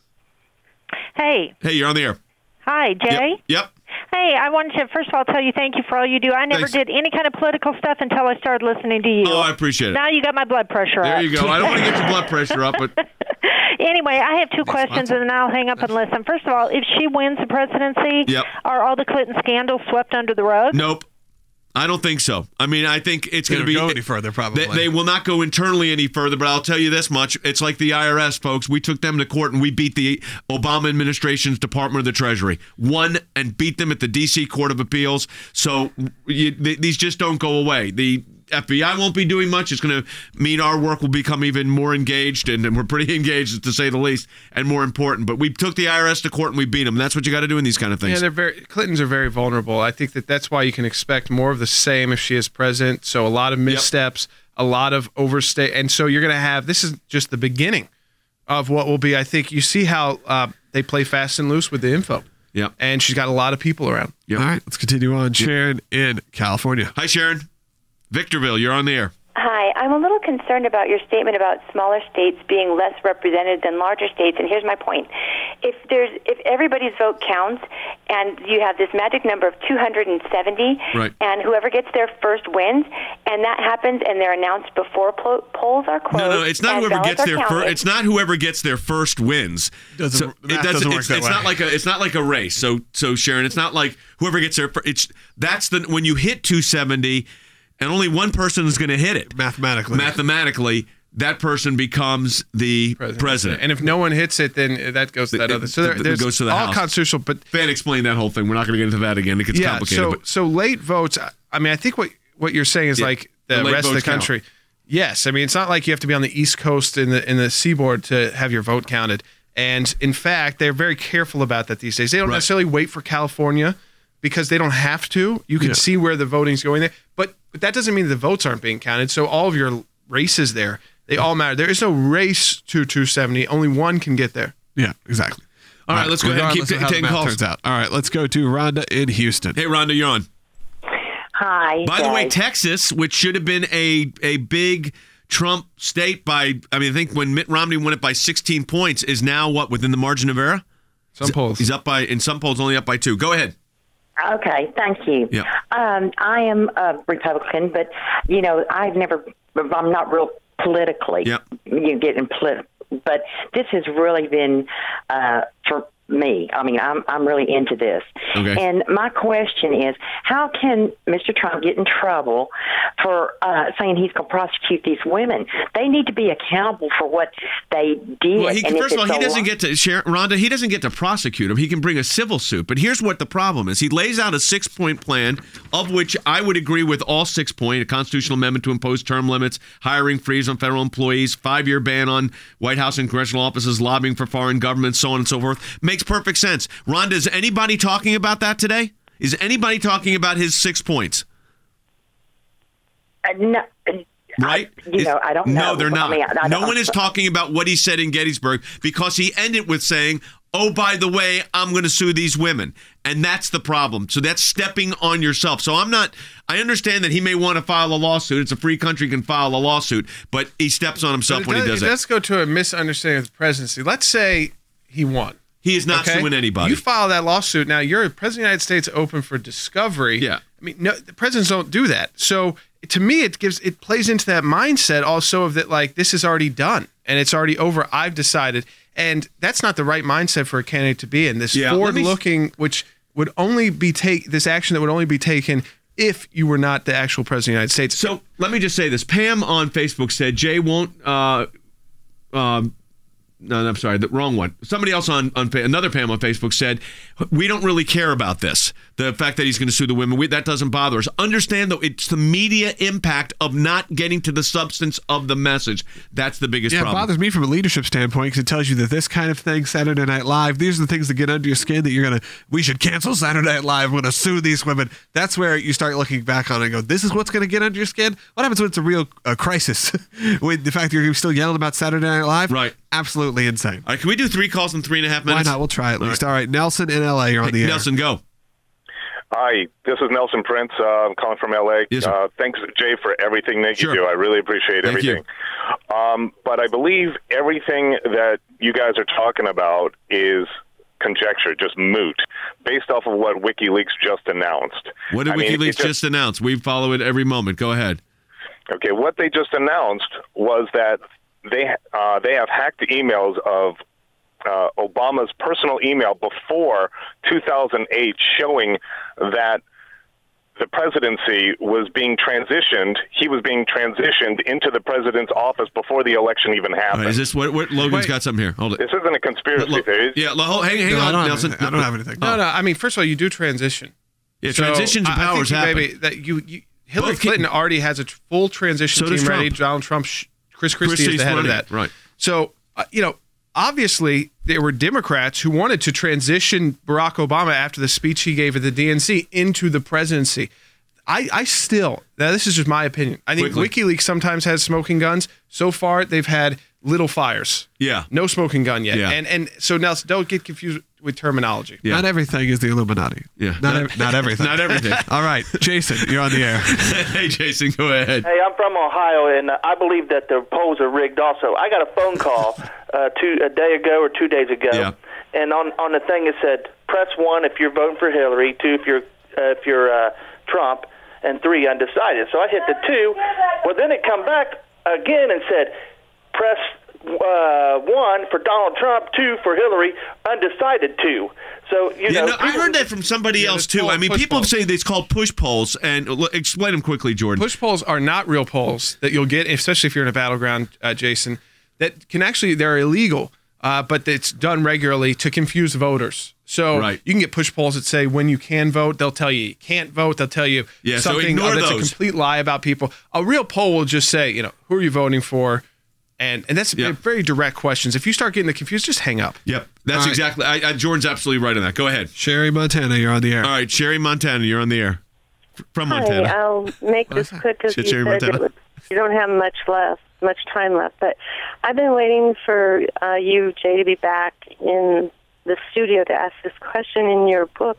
Hey. Hey, you're on the air. Hi, Jay. Yep. yep. Hey, I wanted to, first of all, tell you thank you for all you do. I never Thanks. did any kind of political stuff until I started listening to you. Oh, I appreciate it. Now you got my blood pressure there up. There you go. I don't want to get your blood pressure up, but... Anyway, I have two questions, and then I'll hang up and listen. First of all, if she wins the presidency, yep. are all the Clinton scandals swept under the rug? Nope. I don't think so. I mean, I think it's going to be... go any further, probably. They, they will not go internally any further, but I'll tell you this much. It's like the I R S, folks. We took them to court, and we beat the Obama administration's Department of the Treasury. Won and beat them at the D C Court of Appeals. So you, th- these just don't go away. The F B I won't be doing much. It's going to mean our work will become even more engaged, and, and we're pretty engaged, to say the least, and more important. But we took the I R S to court, and we beat them. And that's what you got to do in these kind of things. Yeah, they're very Clintons are very vulnerable. I think that that's why you can expect more of the same if she is president. So a lot of missteps, yep. a lot of overstay, and so you're going to have. This is just the beginning of what will be. I think you see how uh, they play fast and loose with the info. Yeah, and she's got a lot of people around. Yep. All right, let's continue on. Sharon in California. Hi, Sharon. Victorville, you're on the air. Hi, I'm a little concerned about your statement about smaller states being less represented than larger states, and here's my point. If there's if everybody's vote counts and you have this magic number of two hundred seventy, right. and whoever gets there first wins, and that happens and they're announced before po- polls are closed. No, no, it's not whoever gets there first. It's not whoever gets there first wins. Doesn't, so it doesn't, doesn't work it's, that it's way. not like a it's not like a race. So so Sharon, it's not like whoever gets there first. It's that's the when you hit two seventy. And only one person is going to hit it. Mathematically. Mathematically, that person becomes the president. president. And if no one hits it, then that goes to that it, other. So there, it there's goes to the all House. Constitutional. But Van explained that whole thing. We're not going to get into that again. It gets yeah, complicated. So, but. so late votes, I mean, I think what, what you're saying is yeah, like the, the rest of the country. Count. Yes. I mean, it's not like you have to be on the East Coast in the in the seaboard to have your vote counted. And in fact, they're very careful about that these days. They don't right. necessarily wait for California because they don't have to. You can yeah. see where the voting's going there. But But that doesn't mean the votes aren't being counted. So all of your races there, they all matter. There is no race to two seventy. Only one can get there. Yeah, exactly. All, all right, let's go ahead and keep t- taking calls. Turns out. All right, let's go to Rhonda in Houston. Hey, Rhonda, you're on. Hi. By guys. the way, Texas, which should have been a, a big Trump state by, I mean, I think when Mitt Romney won it by sixteen points, is now what, within the margin of error? Some he's, polls. He's up by, in some polls, only up by two. Go ahead. Okay, thank you. Yeah. Um, I am a Republican, but, you know, I've never, I'm not real politically, yeah. you get in political, but this has really been, uh, for me, I mean, I'm I'm really into this. Okay. And my question is, how can Mister Trump get in trouble for uh, saying he's going to prosecute these women? They need to be accountable for what they did. Well, he, and first of all, he doesn't long- get to, Sharon, Rhonda, he doesn't get to prosecute him. He can bring a civil suit. But here's what the problem is. He lays out a six-point plan, of which I would agree with all six points: a constitutional amendment to impose term limits, hiring freeze on federal employees, five-year ban on White House and congressional offices, lobbying for foreign governments, so on and so forth. Makes perfect sense. Rhonda, is anybody talking about that today? Is anybody talking about his six points? Uh, no. Right? I, you know, I don't know. No, they're not. I mean, I no don't. one is talking about what he said in Gettysburg because he ended with saying, oh, by the way, I'm going to sue these women. And that's the problem. So that's stepping on yourself. So I'm not, I understand that he may want to file a lawsuit. It's a free country, can file a lawsuit, but he steps on himself when does, he does it. Let's go to a misunderstanding of the presidency. Let's say he won. He is not okay? suing anybody. You file that lawsuit. Now, you're president of the United States, open for discovery. Yeah. I mean, no, the presidents don't do that. So to me, it gives it plays into that mindset also of that, like, this is already done and it's already over. I've decided. And that's not the right mindset for a candidate to be in. This Yeah, forward-looking, which would only be take this action that would only be taken if you were not the actual president of the United States. So let me just say this. Pam on Facebook said Jay won't uh, um, no, no, I'm sorry, the wrong one. Somebody else on, on another Pam on Facebook said, we don't really care about this. The fact that he's going to sue the women, we, that doesn't bother us. Understand, though, it's the media impact of not getting to the substance of the message. That's the biggest yeah, problem. It bothers me from a leadership standpoint because it tells you that this kind of thing, Saturday Night Live, these are the things that get under your skin that you're going to, we should cancel Saturday Night Live, we're going to sue these women. That's where you start looking back on it and go, this is what's going to get under your skin? What happens when it's a real uh, crisis? With the fact that you're still yelling about Saturday Night Live? Right. Absolutely insane. All right, can we do three calls in three and a half minutes? Why not? We'll try at All least. right. All right, Nelson in L A, you're on Hey, the air. Nelson, go. Hi, this is Nelson Prince. Uh, I'm calling from L A. Yes, uh, thanks, Jay, for everything that Sure. you do. I really appreciate Thank everything. Um, but I believe everything that you guys are talking about is conjecture, just moot, based off of what WikiLeaks just announced. What did I mean, WikiLeaks it just, announce? We follow it every moment. Go ahead. Okay, what they just announced was that they uh, they have hacked the emails of uh, Obama's personal email before two thousand eight, showing that the presidency was being transitioned. He was being transitioned into the president's office before the election even happened. All right, is this what, what Logan's Wait. got something here? Hold it. This isn't a conspiracy Lo- theory. Yeah, lo- hang, hang No, I on, don't have Nelson. anything. I don't have anything. No, no. I mean, first of all, you do transition. Yeah, So, transitions of I- I think powers you happen. maybe that you, you Hillary Both can- Clinton already has a tr- full transition So does team ready. Trump. Donald Trump, sh- Chris Christie Christie's is the head running of it, that. right. So, uh, you know, obviously there were Democrats who wanted to transition Barack Obama after the speech he gave at the D N C into the presidency. I, I still, now this is just my opinion. I think Quickly. WikiLeaks sometimes has smoking guns. So far, they've had little fires. Yeah. No smoking gun yet. Yeah. And and so now don't get confused with terminology. Yeah. Not everything is the Illuminati. Yeah. Not, ev- not everything. Not everything. All right, Jason, you're on the air. Hey, Jason, go ahead. Hey, I'm from Ohio, and uh, I believe that the polls are rigged also. I got a phone call uh, two, a day ago or two days ago, Yeah. and on, on the thing it said, press one if you're voting for Hillary, two if you're, uh, if you're uh, Trump, and three undecided. So I hit the two. Well, then it come back again and said, press uh, one for Donald Trump, two for Hillary, undecided two. So, you Yeah, know, no, I heard that from somebody Yeah, else it's too. called I mean, push people polls. say it's called push polls, and l- explain them quickly, Jordan. Push polls are not real polls that you'll get, especially if you're in a battleground, uh, Jason, that can actually, they're illegal, uh, but it's done regularly to confuse voters. So Right. you can get push polls that say when you can vote, they'll tell you you can't vote. They'll tell you Yeah, so something ignore uh, that's those. a complete lie about people. A real poll will just say, you know, who are you voting for? And and that's Yeah. very direct questions. If you start getting the confused, just hang up. Yep, that's All right. exactly. I, I, Jordan's absolutely right on that. Go ahead. Sherry Montana, you're on the air. All right, Sherry Montana, you're on the air. F- From Montana. Hi, I'll make this quick because Shit, you Sherry said Montana. it was, you don't have much left, much time left. But I've been waiting for uh, you, Jay, to be back in the studio to ask this question in your book,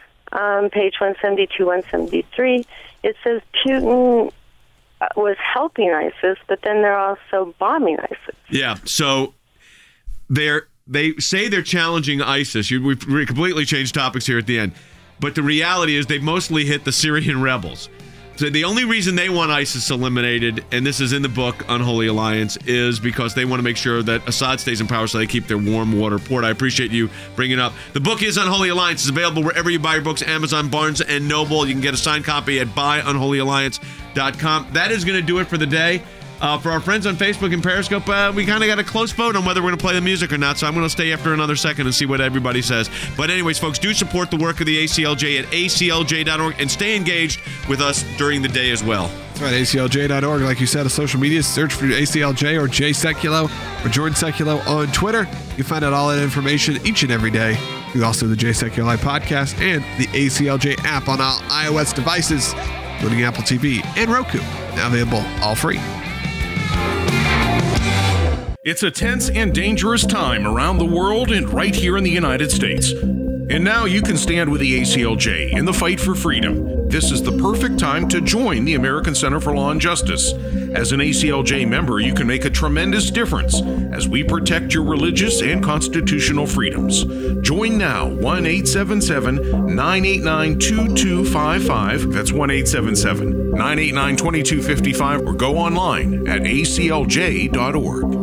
um, page one seventy-two, one seventy-three. It says Putin uh, was helping ISIS, but then they're also bombing ISIS. Yeah. So they're they say they're challenging ISIS. You, we've we completely changed topics here at the end, but the reality is they've mostly hit the Syrian rebels. So the only reason they want ISIS eliminated, and this is in the book Unholy Alliance, is because they want to make sure that Assad stays in power so they keep their warm water port. I appreciate you bringing it up. The book is Unholy Alliance. It's available wherever you buy your books, Amazon, Barnes and Noble. You can get a signed copy at buy unholy alliance dot com. That is going to do it for the day. Uh, for our friends on Facebook and Periscope, uh, we kind of got a close vote on whether we're going to play the music or not, so I'm going to stay after another second and see what everybody says. But anyways, folks, do support the work of the A C L J at A C L J dot org and stay engaged with us during the day as well. That's right, A C L J dot org. Like you said, a social media, search for A C L J or Jay Sekulow or Jordan Sekulow on Twitter. You find out all that information each and every day. Through also the Jay Sekulow podcast and the A C L J app on all iOS devices, including Apple T V and Roku. Now available all free. It's a tense and dangerous time around the world and right here in the United States. And now you can stand with the A C L J in the fight for freedom. This is the perfect time to join the American Center for Law and Justice. As an A C L J member, you can make a tremendous difference as we protect your religious and constitutional freedoms. Join now, one eight seven seven, nine eight nine, two two five five. That's one eight seven seven, nine eight nine, two two five five, or go online at A C L J dot org.